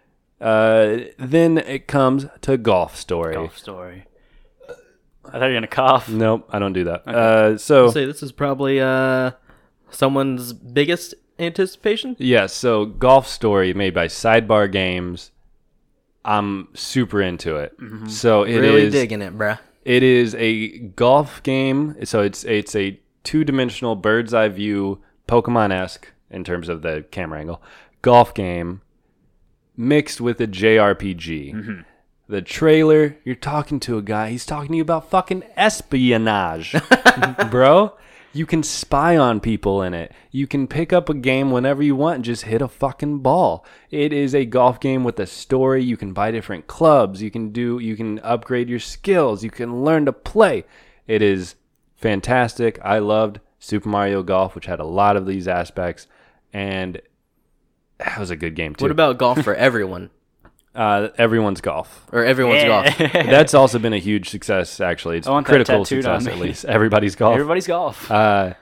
Then it comes to Golf Story. Golf Story. I thought you were gonna cough. Nope, I don't do that. I'll So say this is probably someone's biggest anticipation. yes, so Golf Story made by Sidebar Games. I'm super into it. So it Really is digging it, bruh. It is a golf game. So it's a two-dimensional bird's eye view, Pokemon-esque in terms of the camera angle, golf game mixed with a JRPG. The trailer, you're talking to a guy. He's talking to you about fucking espionage, bro. You can spy on people in it. You can pick up a game whenever you want and just hit a fucking ball. It is a golf game with a story. You can buy different clubs. You can upgrade your skills. You can learn to play. It is fantastic. I loved Super Mario Golf, which had a lot of these aspects, and that was a good game too. What about golf for everyone? Everyone's golf? Or everyone's golf? That's also been a huge success, actually. It's I want that critical tattooed on success, at me. least. Everybody's golf. Everybody's golf. But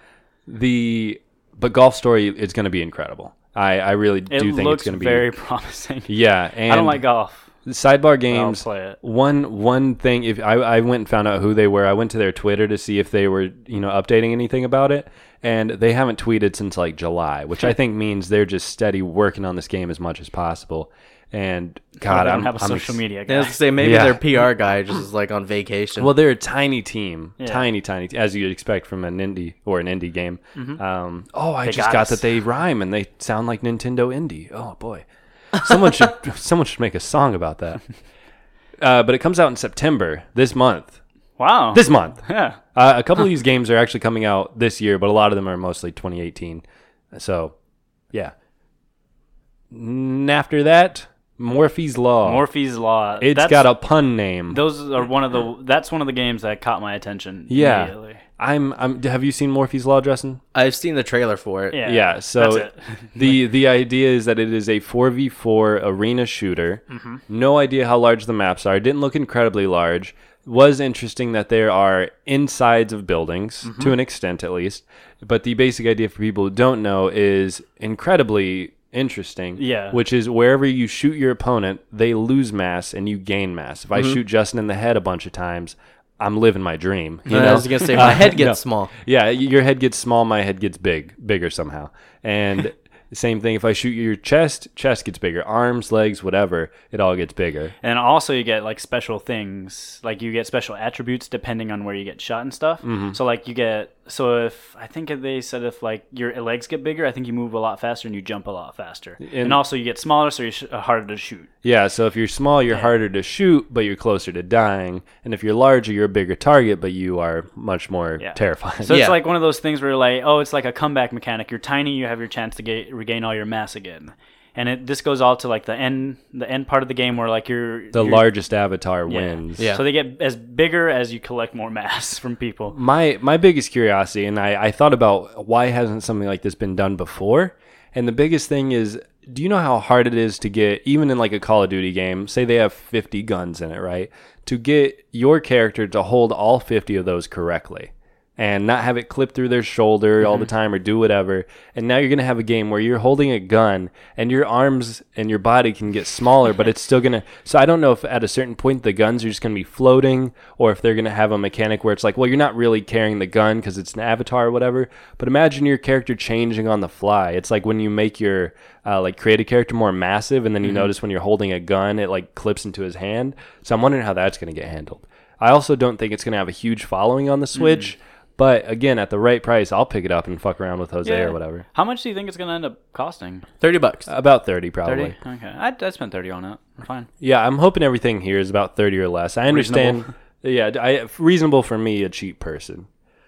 Golf Story is going to be incredible. I really do think looks it's going to be very promising. Yeah, and I don't like golf. Sidebar Games. I'll play it. One thing, if I went and found out who they were, I went to their Twitter to see if they were updating anything about it, and they haven't tweeted since like July, which I think means they're just steady working on this game as much as possible. And God, I I'm don't have a social media I guy. was gonna say maybe Yeah. their PR guy just is like on vacation. Well, they're a tiny team, Yeah. tiny, as you'd expect from an indie game. I They just got got us. that they rhyme and they sound like Nintendo indie. Oh boy, someone should make a song about that. But it comes out in September this month. Wow. This month, Yeah. a couple of these games are actually coming out this year, but a lot of them are mostly 2018. So, yeah. After that, Morphe's Law. Morphe's Law. It's got a pun name. Those are that's one of the games that caught my attention. Yeah. Immediately. Have you seen Morphe's Law, Justin? I've seen the trailer for it. Yeah. Yeah, so that's it. the idea is that it is a 4v4 arena shooter. No idea how large the maps are. It didn't look incredibly large. Was interesting that there are insides of buildings, to an extent at least. But the basic idea for people who don't know is incredibly interesting. Yeah. Which is wherever you shoot your opponent, they lose mass and you gain mass. If I shoot Justin in the head a bunch of times, I'm living my dream. You know? I was gonna say my head gets No. small. Yeah, your head gets small, my head gets bigger somehow. And same thing, if I shoot your chest gets bigger. Arms, legs, whatever, it all gets bigger. And also you get like special things, like you get special attributes depending on where you get shot and stuff. So like if they said if like your legs get bigger, I think you move a lot faster and you jump a lot faster. And also you get smaller, so you're harder to shoot. Yeah, so if you're small, you're harder to shoot, but you're closer to dying. And if you're larger, you're a bigger target, but you are much more terrifying. So Yeah. it's like one of those things where like, oh, it's like a comeback mechanic. You're tiny, you have your chance to regain all your mass again. And this goes all to like the end part of the game where like you're largest avatar wins. Yeah. So they get as bigger as you collect more mass from people. My biggest curiosity, and I thought about why hasn't something like this been done before? And the biggest thing is do you know how hard it is to get, even in like a Call of Duty game, say they have 50 guns in it, right? To get your character to hold all 50 of those correctly and not have it clip through their shoulder all the time or do whatever. And now you're going to have a game where you're holding a gun and your arms and your body can get smaller, but it's still going to... So I don't know if at a certain point the guns are just going to be floating or if they're going to have a mechanic where it's like, well, you're not really carrying the gun because it's an avatar or whatever. But imagine your character changing on the fly. It's like when you make your... create a character more massive and then you notice when you're holding a gun, it like clips into his hand. So I'm wondering how that's going to get handled. I also don't think it's going to have a huge following on the Switch. But again, at the right price, I'll pick it up and fuck around with Jose or whatever. How much do you think it's going to end up costing? $30. About 30 probably. 30? Okay. I'd spend 30 on it. I'm fine. Yeah, I'm hoping everything here is about 30 or less. I understand. Reasonable for me, a cheap person.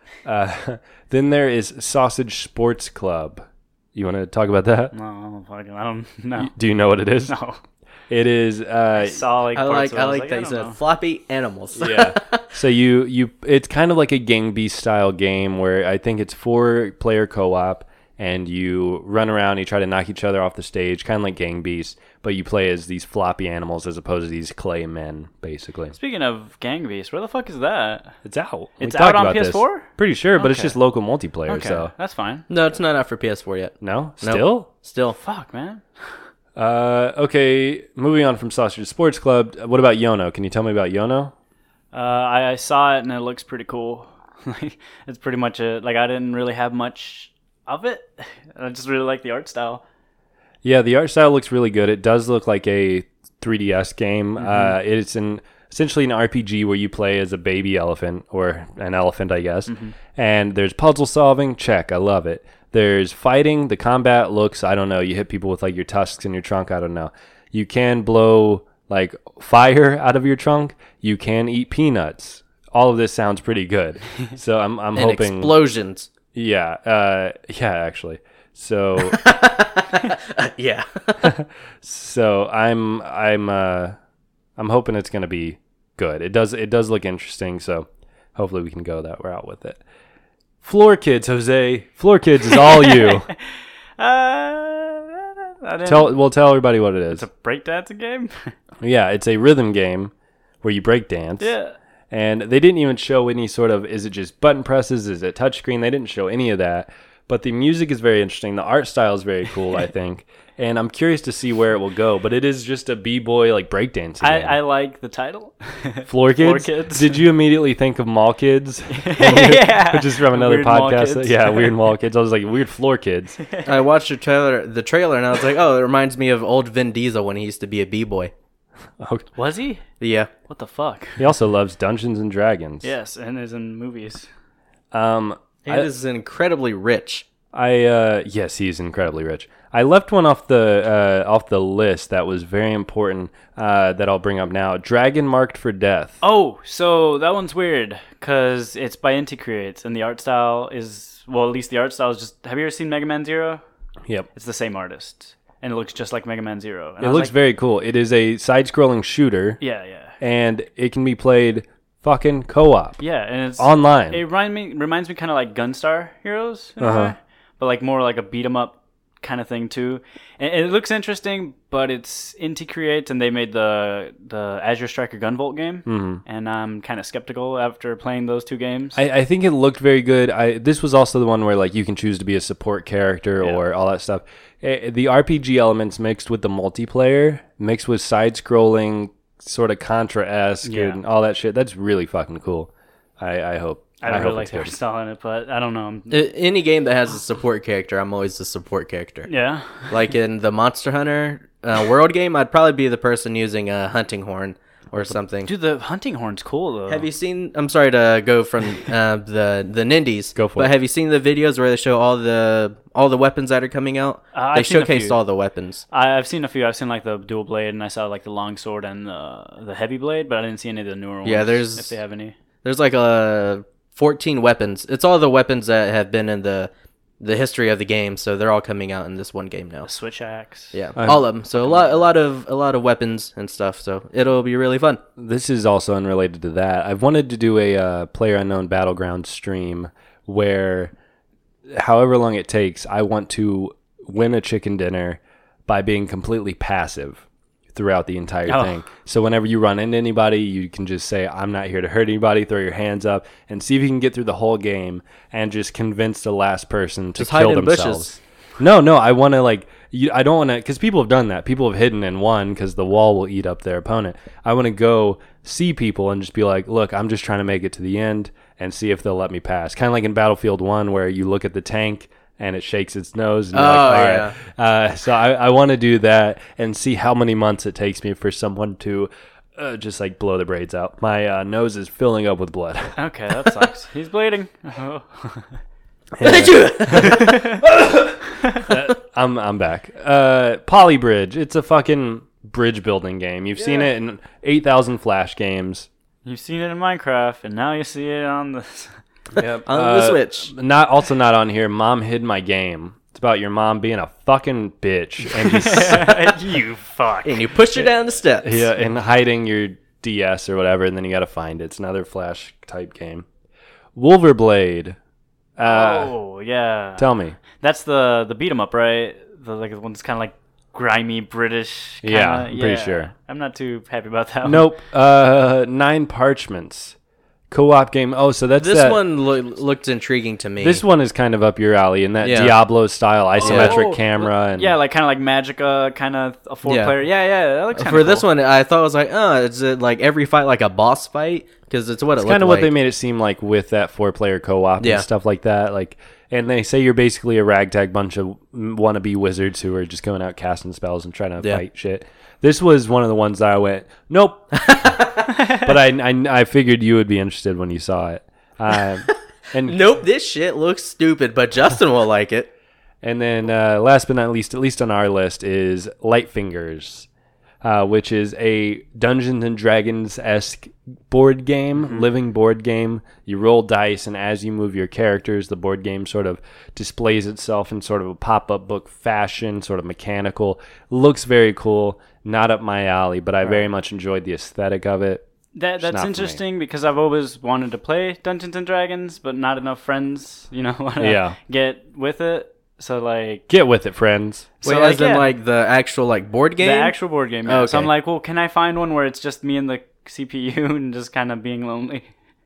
Then there is Sausage Sports Club. You want to talk about that? No, I don't know. Do you know what it is? No. It is. I saw like I parts like of it. I like that you said floppy animals. Yeah. So it's kind of like a Gang Beast style game where I think it's 4-player co-op and you run around, you try to knock each other off the stage, kind of like Gang Beast, but you play as these floppy animals as opposed to these clay men, basically. Speaking of Gang Beast, where the fuck is that? It's out. It's out on PS4? Pretty sure, but it's Okay. just local multiplayer. Okay, So that's fine. No, it's not out for PS4 yet. no, Nope. Still. Fuck, man. Okay. Moving on from Sausage Sports Club. What about Yono? Can you tell me about Yono? I saw it and it looks pretty cool. It's pretty much I didn't really have much of it. I just really like the art style. Yeah, the art style looks really good. It does look like a 3DS game. It's essentially an RPG where you play as a baby elephant, or an elephant, I guess. And there's puzzle solving. Check. I love it. There's fighting. The combat looks, I don't know, you hit people with like your tusks in your trunk. I don't know. You can blow like fire out of your trunk. You can eat peanuts. All of this sounds pretty good. So I'm And hoping. explosions. Yeah. Yeah, actually. So. Yeah. So I'm hoping it's going to be good. It does look interesting, so hopefully we can go that route with it. Floor Kids, Jose. Floor Kids is all you. Tell everybody what it is. It's a breakdancing game? Yeah, it's a rhythm game where you break dance. Yeah. And they didn't even show any sort of, is it just button presses? Is it touchscreen? They didn't show any of that. But the music is very interesting. The art style is very cool, I think. And I'm curious to see where it will go. But it is just a b-boy like breakdancing game. I like the title. Floor Kids? Floor Kids. Did you immediately think of Mall Kids? Yeah. Which is from another Weird Mall podcast. Kids. Yeah, Weird Mall Kids. I was like, Weird Floor Kids. I watched the trailer, and I was like, oh, it reminds me of old Vin Diesel when he used to be a b-boy. Okay. Was he? Yeah. What the fuck? He also loves Dungeons and Dragons. Yes, and is in movies. He is incredibly rich. Yes, he's incredibly rich. I left one off the list that was very important that I'll bring up now. Dragon Marked for Death. Oh, so that one's weird because it's by Inti Creates and the art style is, well, at least the art style is just, have you ever seen Mega Man Zero? Yep. It's the same artist and it looks just like Mega Man Zero. And It I was looks like, very cool. It is a side-scrolling shooter. Yeah. And it can be played fucking co-op. Yeah, and it's Online. It reminds me kind of like Gunstar Heroes in a way, but like more like a beat 'em up kind of thing too. And it looks interesting, but it's Inti Creates and they made the Azure Striker Gunvolt game, and I'm kind of skeptical after playing those two games. I think it looked very good. This was also the one where like you can choose to be a support character or all that stuff. The RPG elements mixed with the multiplayer, mixed with side-scrolling, sort of Contra-esque and all that shit. That's really fucking cool. I hope. I don't hope really like it's the art good. style in it, but I don't know. Any game that has a support character, I'm always the support character. Yeah. Like in the Monster Hunter World game, I'd probably be the person using a hunting horn or something. Dude, the hunting horn's cool though. Have you seen? I'm sorry to go from the Nindies. Go for but it. have you seen the videos where they show all the weapons that are coming out? They I've seen a showcased few. all the weapons. I've seen a few. I've seen like the dual blade, and I saw like the long sword and the heavy blade, but I didn't see any of the newer ones. Yeah, there's- if they have any. There's like 14 weapons. It's all the weapons that have been in the history of the game, so they're all coming out in this one game now. The switch axe. Yeah, all of them. So a lot of weapons and stuff. So it'll be really fun. This is also unrelated to that. I've wanted to do a PlayerUnknown Battleground stream where, however long it takes, I want to win a chicken dinner by being completely passive throughout the entire Oh. thing. So whenever you run into anybody, you can just say, I'm not here to hurt anybody, throw your hands up, and see if you can get through the whole game and just convince the last person to Just hide kill in themselves. bushes. No, I want to I don't want to, because people have done that. People have hidden and won because the wall will eat up their opponent. I want to go see people and just be like, look, I'm just trying to make it to the end and see if they'll let me pass. Kind of like in Battlefield 1 where you look at the tank and it shakes its nose and you're like, all right. So I want to do that and see how many months it takes me for someone to just like blow the braids out. My nose is filling up with blood. Okay, that sucks. He's bleeding. Oh. I'm back. Polybridge. It's a fucking bridge building game. You've seen it in 8,000 Flash games. You've seen it in Minecraft, and now you see it on the... Yep. On the Switch. Not on here. Mom hid my game. It's about your mom being a fucking bitch and just You fuck. And you pushed her down the steps. yeah, and hiding your DS or whatever, and then you got to find it. It's another Flash type game. Wolverblade. Oh, yeah. Tell me. That's the beat 'em up, right? The one that's kind of like grimy British. Kinda. Yeah, I'm pretty sure. I'm not too happy about that one. Nope. 9 Parchments. Co-op game. Oh, so that's This that. one looked intriguing to me. This one is kind of up your alley in that Yeah. Diablo style isometric Oh, camera. And Yeah, like kind of like Magica, kind of a 4-player. Yeah, that looks kind of For this one, I thought it was like, is it like every fight like a boss fight? Because it's what it it's looked kind of like. what they made it seem like with that 4-player co-op Yeah. and stuff like that. Like, and they say you're basically a ragtag bunch of wannabe wizards who are just going out casting spells and trying to Yeah. fight shit. This was one of the ones that I went, nope. But I figured you would be interested when you saw it. And Nope, this shit looks stupid, but Justin will like it. And then last but not least, at least on our list, is Lightfingers, which is a Dungeons and Dragons-esque board game, living board game. You roll dice, and as you move your characters, the board game sort of displays itself in sort of a pop-up book fashion, sort of mechanical. Looks very cool. Not up my alley, but I very much enjoyed the aesthetic of it. That's not for me. interesting because I've always wanted to play Dungeons and Dragons, but not enough friends, want to Yeah. get with it. So like, Get with it, friends. Wait, So, as in yeah. like the actual like board game? the actual board game. Yeah. So Okay. I'm like, well, can I find one where it's just me and the CPU and just kind of being lonely?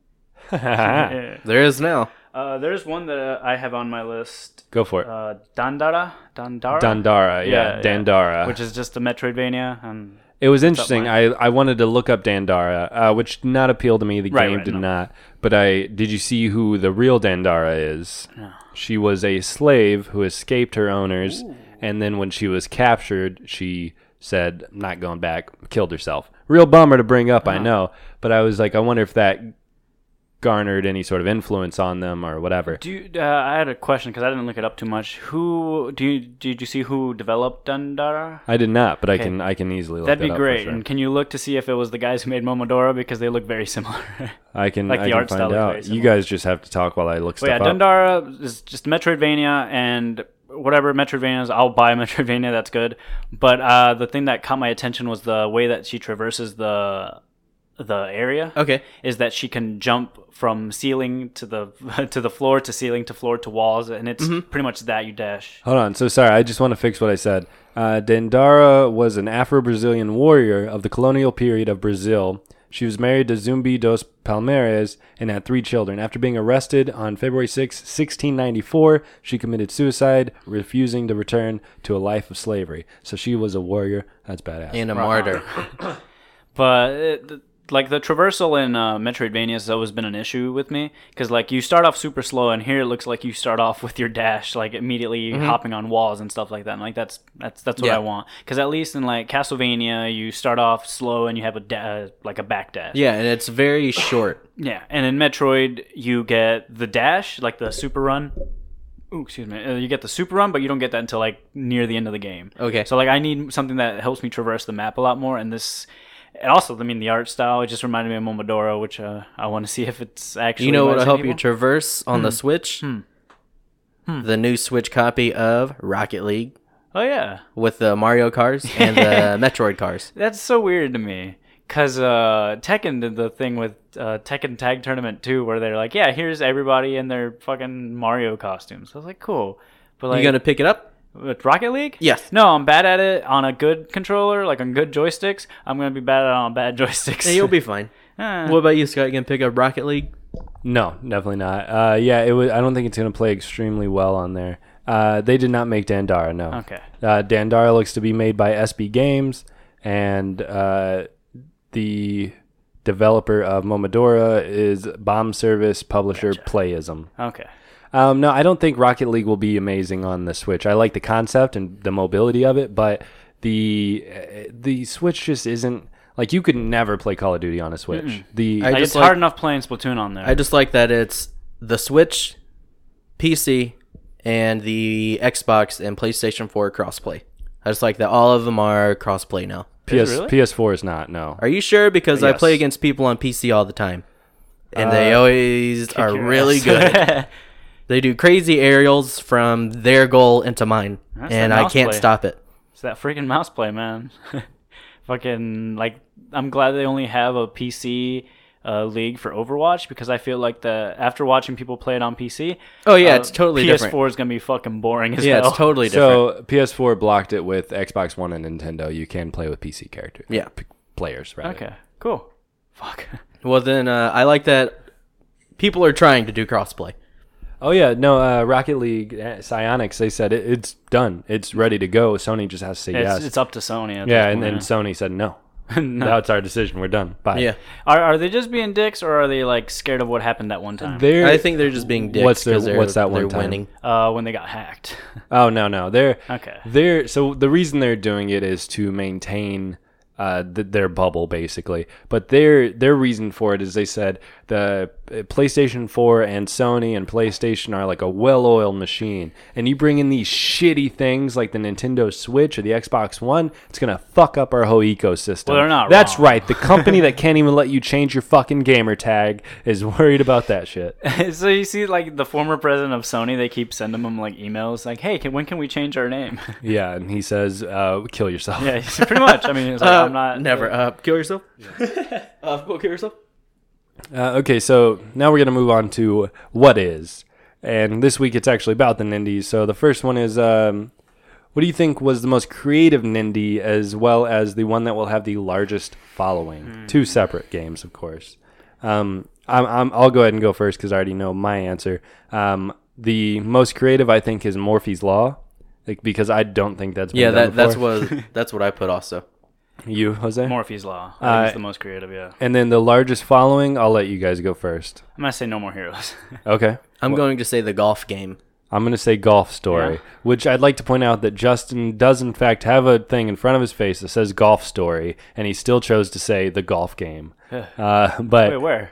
Yeah. There is now. There's one that I have on my list. Go for it. Dandara, Dandara, yeah, Dandara. which is just a Metroidvania. And It was interesting. mine. I wanted to look up Dandara, which did not appeal to me. The game did no. not. But did you see who the real Dandara is? No. She was a slave who escaped her owners, and then when she was captured, she said, "I'm not going back," killed herself. Real bummer to bring up, I know. But I was like, I wonder if that garnered any sort of influence on them or whatever. I had a question because I didn't look it up too much. Did you see who developed Dandara? I did not, but Okay. I can easily look That'd that be up great. for sure. And can you look to see if it was the guys who made Momodora because they look very similar? I can like the art find style is out. very You similar. guys just have to talk while I look But yeah, stuff up. Dandara is just Metroidvania, and whatever Metroidvanias, I'll buy a Metroidvania. That's good. But the thing that caught my attention was the way that she traverses the area. Okay. Is that she can jump from ceiling to the to the floor to ceiling to floor to walls, and it's pretty much that you dash. Hold on. So sorry. I just want to fix what I said. Dandara was an Afro-Brazilian warrior of the colonial period of Brazil. She was married to Zumbi dos Palmares and had 3 children. After being arrested on February 6, 1694, she committed suicide, refusing to return to a life of slavery. So she was a warrior. That's badass. And a martyr. But like the traversal in Metroidvania has always been an issue with me because like you start off super slow, and here it looks like you start off with your dash like immediately hopping on walls and stuff like that. And like that's what Yeah. I want, because at least in like Castlevania you start off slow and you have like a back dash. Yeah, and it's very short. Yeah, and in Metroid you get the dash, like the super run. Ooh, excuse me. You get the super run, but you don't get that until like near the end of the game. Okay. So like I need something that helps me traverse the map a lot more, and this. And also, I mean, the art style, it just reminded me of Momodora, which I want to see if it's actually... You know what by will the help same you people. traverse on the Switch? The new Switch copy of Rocket League Oh, yeah. with the Mario cars and the Metroid cars. That's so weird to me. Because Tekken did the thing with Tekken Tag Tournament 2, where they're like, yeah, here's everybody in their fucking Mario costumes. I was like, cool. But like, You gonna pick it up? With Rocket League? Yes. No, I'm bad at it on a good controller, like on good joysticks. I'm going to be bad at it on bad joysticks. Yeah, you'll be fine. What about you, Scott? You gonna pick up Rocket League? No, definitely not. Yeah, it was. I don't think it's going to play extremely well on there. They did not make Dandara, no. Okay. Dandara looks to be made by SB Games, and the developer of Momodora is Bomb Service publisher Playism. Okay. No, I don't think Rocket League will be amazing on the Switch. I like the concept and the mobility of it, but the Switch just isn't like you could never play Call of Duty on a Switch. Like, it's hard enough playing Splatoon on there. I just like that it's the Switch, PC, and the Xbox and PlayStation 4 crossplay. I just like that all of them are crossplay now. Really? PS4 is not. No. Are you sure? Because I Yes. play against people on PC all the time, and they always are your really ass. good. They do crazy aerials from their goal into mine, That's and that I mouse can't play. stop it. It's that freaking mouse play, man. Fucking, like, I'm glad they only have a PC league for Overwatch, because I feel like after watching people play it on PC, Oh yeah, it's totally PS4 different. is going to be fucking boring as Yeah, hell. it's totally different. So PS4 blocked it with Xbox One and Nintendo. You can play with PC characters. Yeah. Players, rather. Okay, cool. Fuck. Well, then I like that people are trying to do crossplay. Oh yeah, no. Rocket League, Psyonix, they said it's done. It's ready to go. Sony just has to say yes. It's up to Sony. At Yeah, this and then point, Sony said no. No. Now it's our decision. We're done. Bye. Yeah, Are they just being dicks, or are they like scared of what happened that one time? I think they're just being dicks. What's their- 'cause they're, what's that one they're time? winning. When they got hacked. Oh no. Okay. So the reason they're doing it is to maintain their bubble, basically. But their reason for it is they said the PlayStation 4 and Sony and PlayStation are like a well-oiled machine, and you bring in these shitty things like the Nintendo Switch or the Xbox One, it's gonna fuck up our whole ecosystem. Well, they're not That's wrong. right. The company that can't even let you change your fucking gamer tag is worried about that shit. So you see, like, the former president of Sony, they keep sending him like emails like, "Hey, when can we change our name?" Yeah, and he says, "Kill yourself." Yeah, pretty much. I mean, it's like, I'm not Never. Kill yourself. Go kill yourself. Okay, so now we're going to move on to what is. And this week it's actually about the Nindies. So the first one is, what do you think was the most creative Nindy, as well as the one that will have the largest following? Two separate games, of course. I'll go ahead and go first because I already know my answer. The most creative, I think, is Morphe's Law, because I don't think that's been done before. that's what I put also. You, Jose? Morphe's Law. I think it's the most creative. Yeah. And then the largest following, I'll let you guys go first. I'm gonna say No More Heroes. Okay. I'm going to say the golf game. I'm going to say Golf Story, Yeah. which I'd like to point out that Justin does, in fact, have a thing in front of his face that says Golf Story, and he still chose to say the golf game. But Wait, where?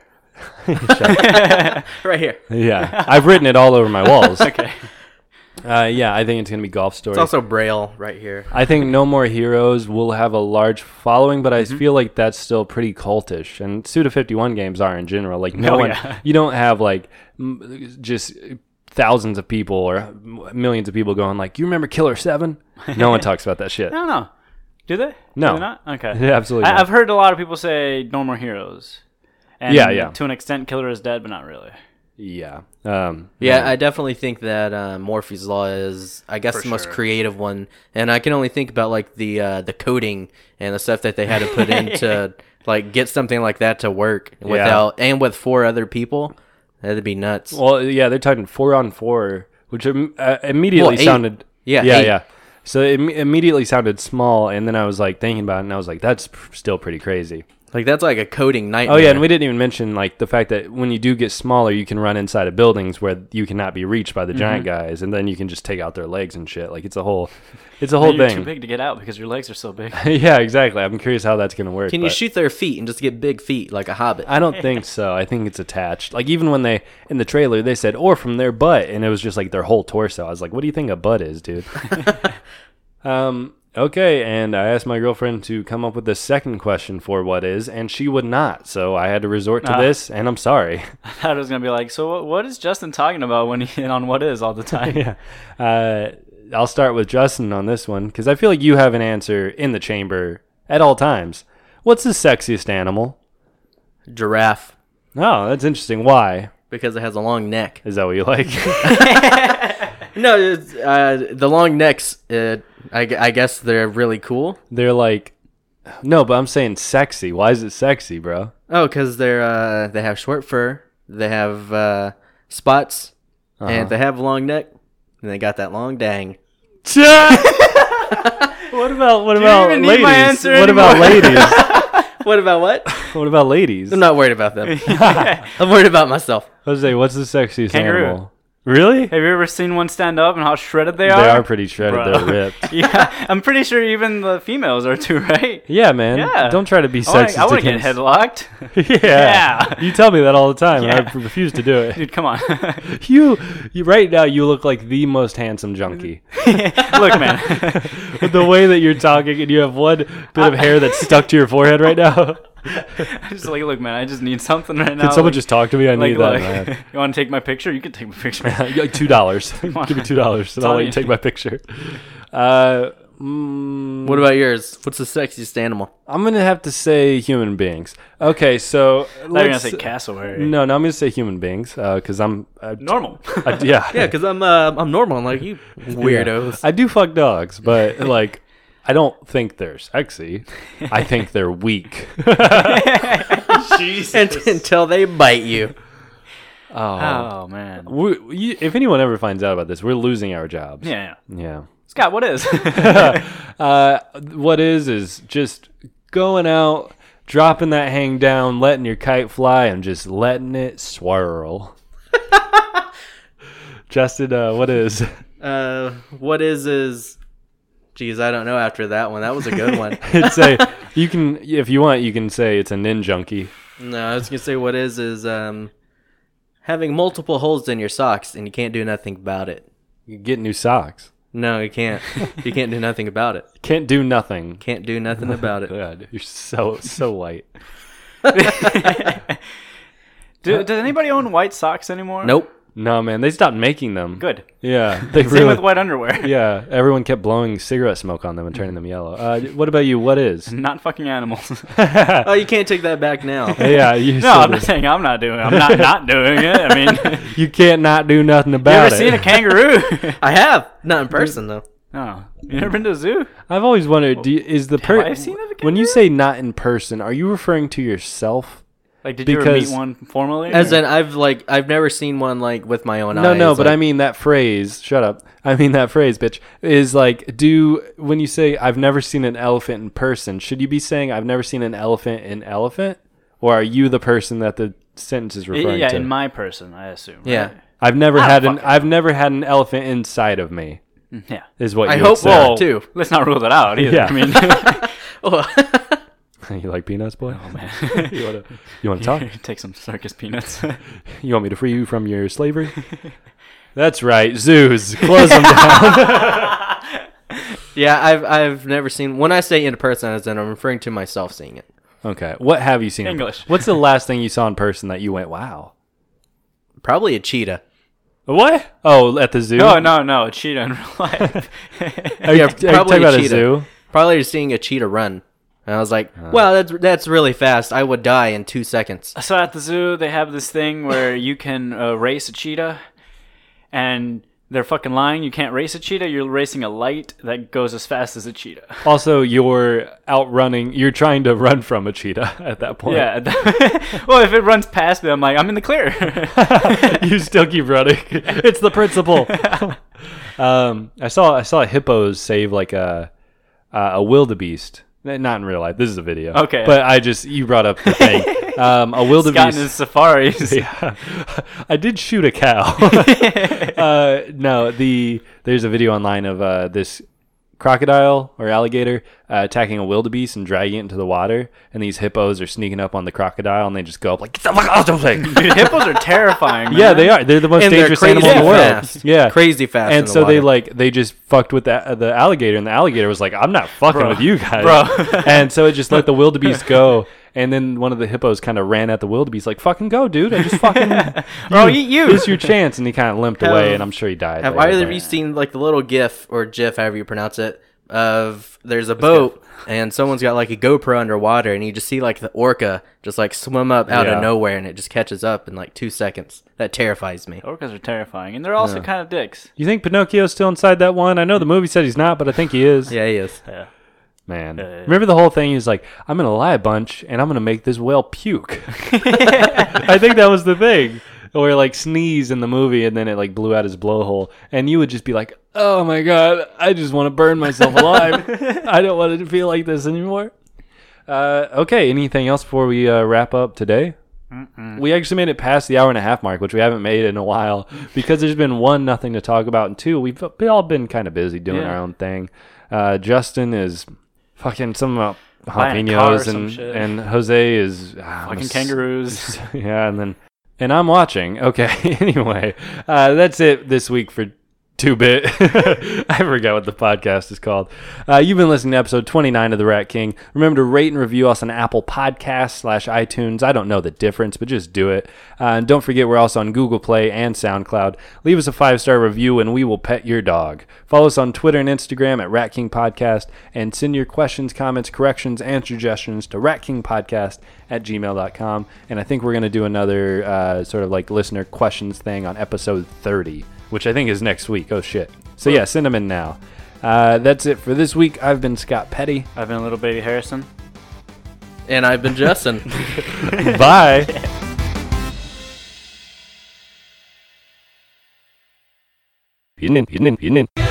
Right here. yeah, I've written it all over my walls. Okay. Yeah, I think it's going to be Golf Story. It's also Braille right here. I think No More Heroes will have a large following, but I feel like that's still pretty cultish. And Suda51 games are in general. Like, you don't have like just thousands of people or millions of people going like, you remember Killer 7? No one talks about that shit. I don't know. Do they? No. Do they not? Okay. Yeah, absolutely not. I've heard a lot of people say No More Heroes. And Yeah. to an extent, Killer is dead, but not really. Yeah. Yeah, I definitely think that Morphe's Law is, I guess, For the most sure. creative one, and I can only think about like the coding and the stuff that they had to put in to like get something like that to work without and with 4 other people. That'd be nuts. Well, yeah, they're talking 4-on-4, which immediately Well, 8. sounded. Yeah, yeah, 8. yeah. So it immediately sounded small, and then I was like thinking about it, and I was like, that's still pretty crazy. Like that's like a coding nightmare. Oh yeah, and we didn't even mention like the fact that when you do get smaller, you can run inside of buildings where you cannot be reached by the giant guys, and then you can just take out their legs and shit. Like it's a whole You're thing. too big to get out because your legs are so big. Yeah, exactly. I'm curious how that's gonna work. Can you but shoot their feet and just get big feet like a hobbit? I don't think so. I think it's attached. Like even when they in the trailer they said or from their butt, and it was just like their whole torso. I was like, what do you think a butt is, dude? Okay, and I asked my girlfriend to come up with the second question for what is, and she would not. So I had to resort to this, and I'm sorry. I thought it was going to be like, so what is Justin talking about when he on What Is all the time? Yeah. I'll start with Justin on this one, because I feel like you have an answer in the chamber at all times. What's the sexiest animal? Giraffe, Oh, that's interesting. Why? because it has a long neck. Is that what you like? No, it's, the long necks. I guess they're really cool. They're like, no, but I'm saying sexy. Why is it sexy, bro? Oh, because they're they have short fur. They have spots, and they have a long neck, and they got that long dang. What about even need ladies? my answer What about ladies? What about what? What about ladies? I'm not worried about them. I'm worried about myself. Jose, what's the sexiest Kangaroo. animal? Really? Have you ever seen one stand up and how shredded they They are? are pretty shredded. Bro. They're ripped. Yeah, I'm pretty sure even the females are too, right? Yeah, man. Yeah. Don't try to be sexist. I want to get against- headlocked. yeah. Yeah. You tell me that all the time, and Yeah. I refuse to do it. Dude, come on. You right now, you look like the most handsome junkie. Look, man. With the way that you're talking, and you have one bit of hair that's stuck to your forehead right now. I just like, look, man. I just need something right now. Can someone like, just talk to me? I need that, man. You want to take my picture? You can take my picture. Like $2. on. Give me $2, and I'll all let you you take need. my picture. What about yours? What's the sexiest animal? I'm gonna have to say human beings. Okay, so You're gonna let's say cassowary. no, I'm gonna say human beings because I'm Normal. yeah, Yeah, because I'm normal, like you weirdos. I do fuck dogs, but like I don't think they're sexy. I think they're weak. Until they bite you. Oh man. If anyone ever finds out about this, we're losing our jobs. Yeah. Yeah. Scott, what is? What is just going out, dropping that hang down, letting your kite fly, and just letting it swirl. Justin, what is? What is? Geez, I don't know. After that one, that was a good one. It's a you can if you want you can say it's a ninjunkie. No, I was gonna say what is having multiple holes in your socks and you can't do nothing about it. You get new socks. No, you can't. You can't do nothing about it. Can't do nothing. Can't do nothing about it. God, you're so white. Does anybody own white socks anymore? Nope. No, man, they stopped making them. Good. Yeah, they Same really. with white underwear. Yeah, everyone kept blowing cigarette smoke on them and turning them yellow. What about you? What is? Not fucking animals. Oh, you can't take that back now. Yeah, you. No, still I'm do. not saying I'm not doing it. I'm not doing it. I mean, You can't not do nothing you about ever it. seen a kangaroo? I have. Not in person, though. No. You never been to a zoo? I've always wondered: is the Have I seen a when you kangaroo? say not in person, are you referring to yourself? Like, did you ever Because- meet one formally? As or- in, I've never seen one, like, with my own eyes. No, but like, I mean that phrase. Shut up. I mean that phrase, bitch. Is like, when you say I've never seen an elephant in person, should you be saying I've never seen an elephant in elephant, or are you the person that the sentence is referring yeah, to? in my person, I assume. Yeah. right? I've never Ah, had fuck it. I've never had an elephant inside of me. Yeah. Is what I you hope would say. so. too. Let's not rule that out either. Yeah. I mean, Oh, You like peanuts, boy? oh man. You want to talk? Take some circus peanuts. You want me to free you from your slavery? That's right. Zoos. Close them down. yeah, I've never seen. When I say in person, as in I'm referring to myself seeing it. Okay. What have you seen? English. What's the last thing you saw in person that you went, wow? Probably a cheetah. What? Oh, at the zoo? No, a cheetah in real life. Are you probably talking about a a cheetah. zoo? Probably just seeing a cheetah run. And I was like, wow, that's really fast. I would die in 2 seconds. So at the zoo, they have this thing where you can race a cheetah, and they're fucking lying. You can't race a cheetah. You're racing a light that goes as fast as a cheetah. Also, you're outrunning. You're trying to run from a cheetah at that point. Yeah. Well, if it runs past me, I'm like, I'm in the clear. You still keep running. It's the principle. I saw hippos save like a wildebeest. Not in real life. This is a video. Okay. But you brought up the thing. A Scott in wildebeest. his safaris. Yeah. I did shoot a cow. No, there's a video online of this crocodile or alligator attacking a wildebeest and dragging it into the water, and these hippos are sneaking up on the crocodile, and they just go up like, get the fuck out of the thing. Dude, hippos are terrifying. Man. Yeah, they are. They're the most And they're dangerous crazy animal in the world. fast. Yeah, Crazy fast. and in the so water. they just fucked with the alligator, and the alligator was like, I'm not fucking Bro. with you guys, Bro. And so it just let the wildebeest go, and then one of the hippos kind of ran at the wildebeest like, fucking go, dude, I just fucking Bro, eat you. Here's your chance, and he kind of limped away, and I'm sure he died. Have later, either of but- you seen like the little GIF or GIF, however you pronounce it, of there's a boat and someone's got like a GoPro underwater, and you just see like the orca just like swim up out of nowhere, and it just catches up in like 2 seconds. That terrifies me. Orcas are terrifying, and they're also kind of dicks. You think Pinocchio's still inside that one? I know the movie said he's not, but I think he is. Yeah, he is. Yeah. Man. Remember the whole thing? He was like, I'm going to lie a bunch, and I'm going to make this whale puke. I think that was the thing. Or like sneeze in the movie, and then it like blew out his blowhole. And you would just be like, oh my God, I just want to burn myself alive. I don't want it to feel like this anymore. Okay, anything else before we wrap up today? We actually made it past the 1.5 hour mark, which we haven't made in a while, because there's been one, nothing to talk about, and two, we've all been kind of busy doing our own thing. Justin is fucking some jalapenos, and Jose is fucking kangaroos. Yeah, and I'm watching. Okay, anyway, that's it this week for 2-Bit. I forgot what the podcast is called. You've been listening to episode 29 of The Rat King. Remember to rate and review us on Apple Podcasts / iTunes. I don't know the difference, but just do it. And don't forget, we're also on Google Play and SoundCloud. Leave us a 5-star review and we will pet your dog. Follow us on Twitter and Instagram at Rat King Podcast, and send your questions, comments, corrections, and suggestions to ratkingpodcast@gmail.com. And I think we're going to do another sort of like listener questions thing on episode 30. Which I think is next week. Oh, shit. So, yeah, send them in now. That's it for this week. I've been Scott Petty. I've been Little Baby Harrison. And I've been Justin. Bye. Pinin.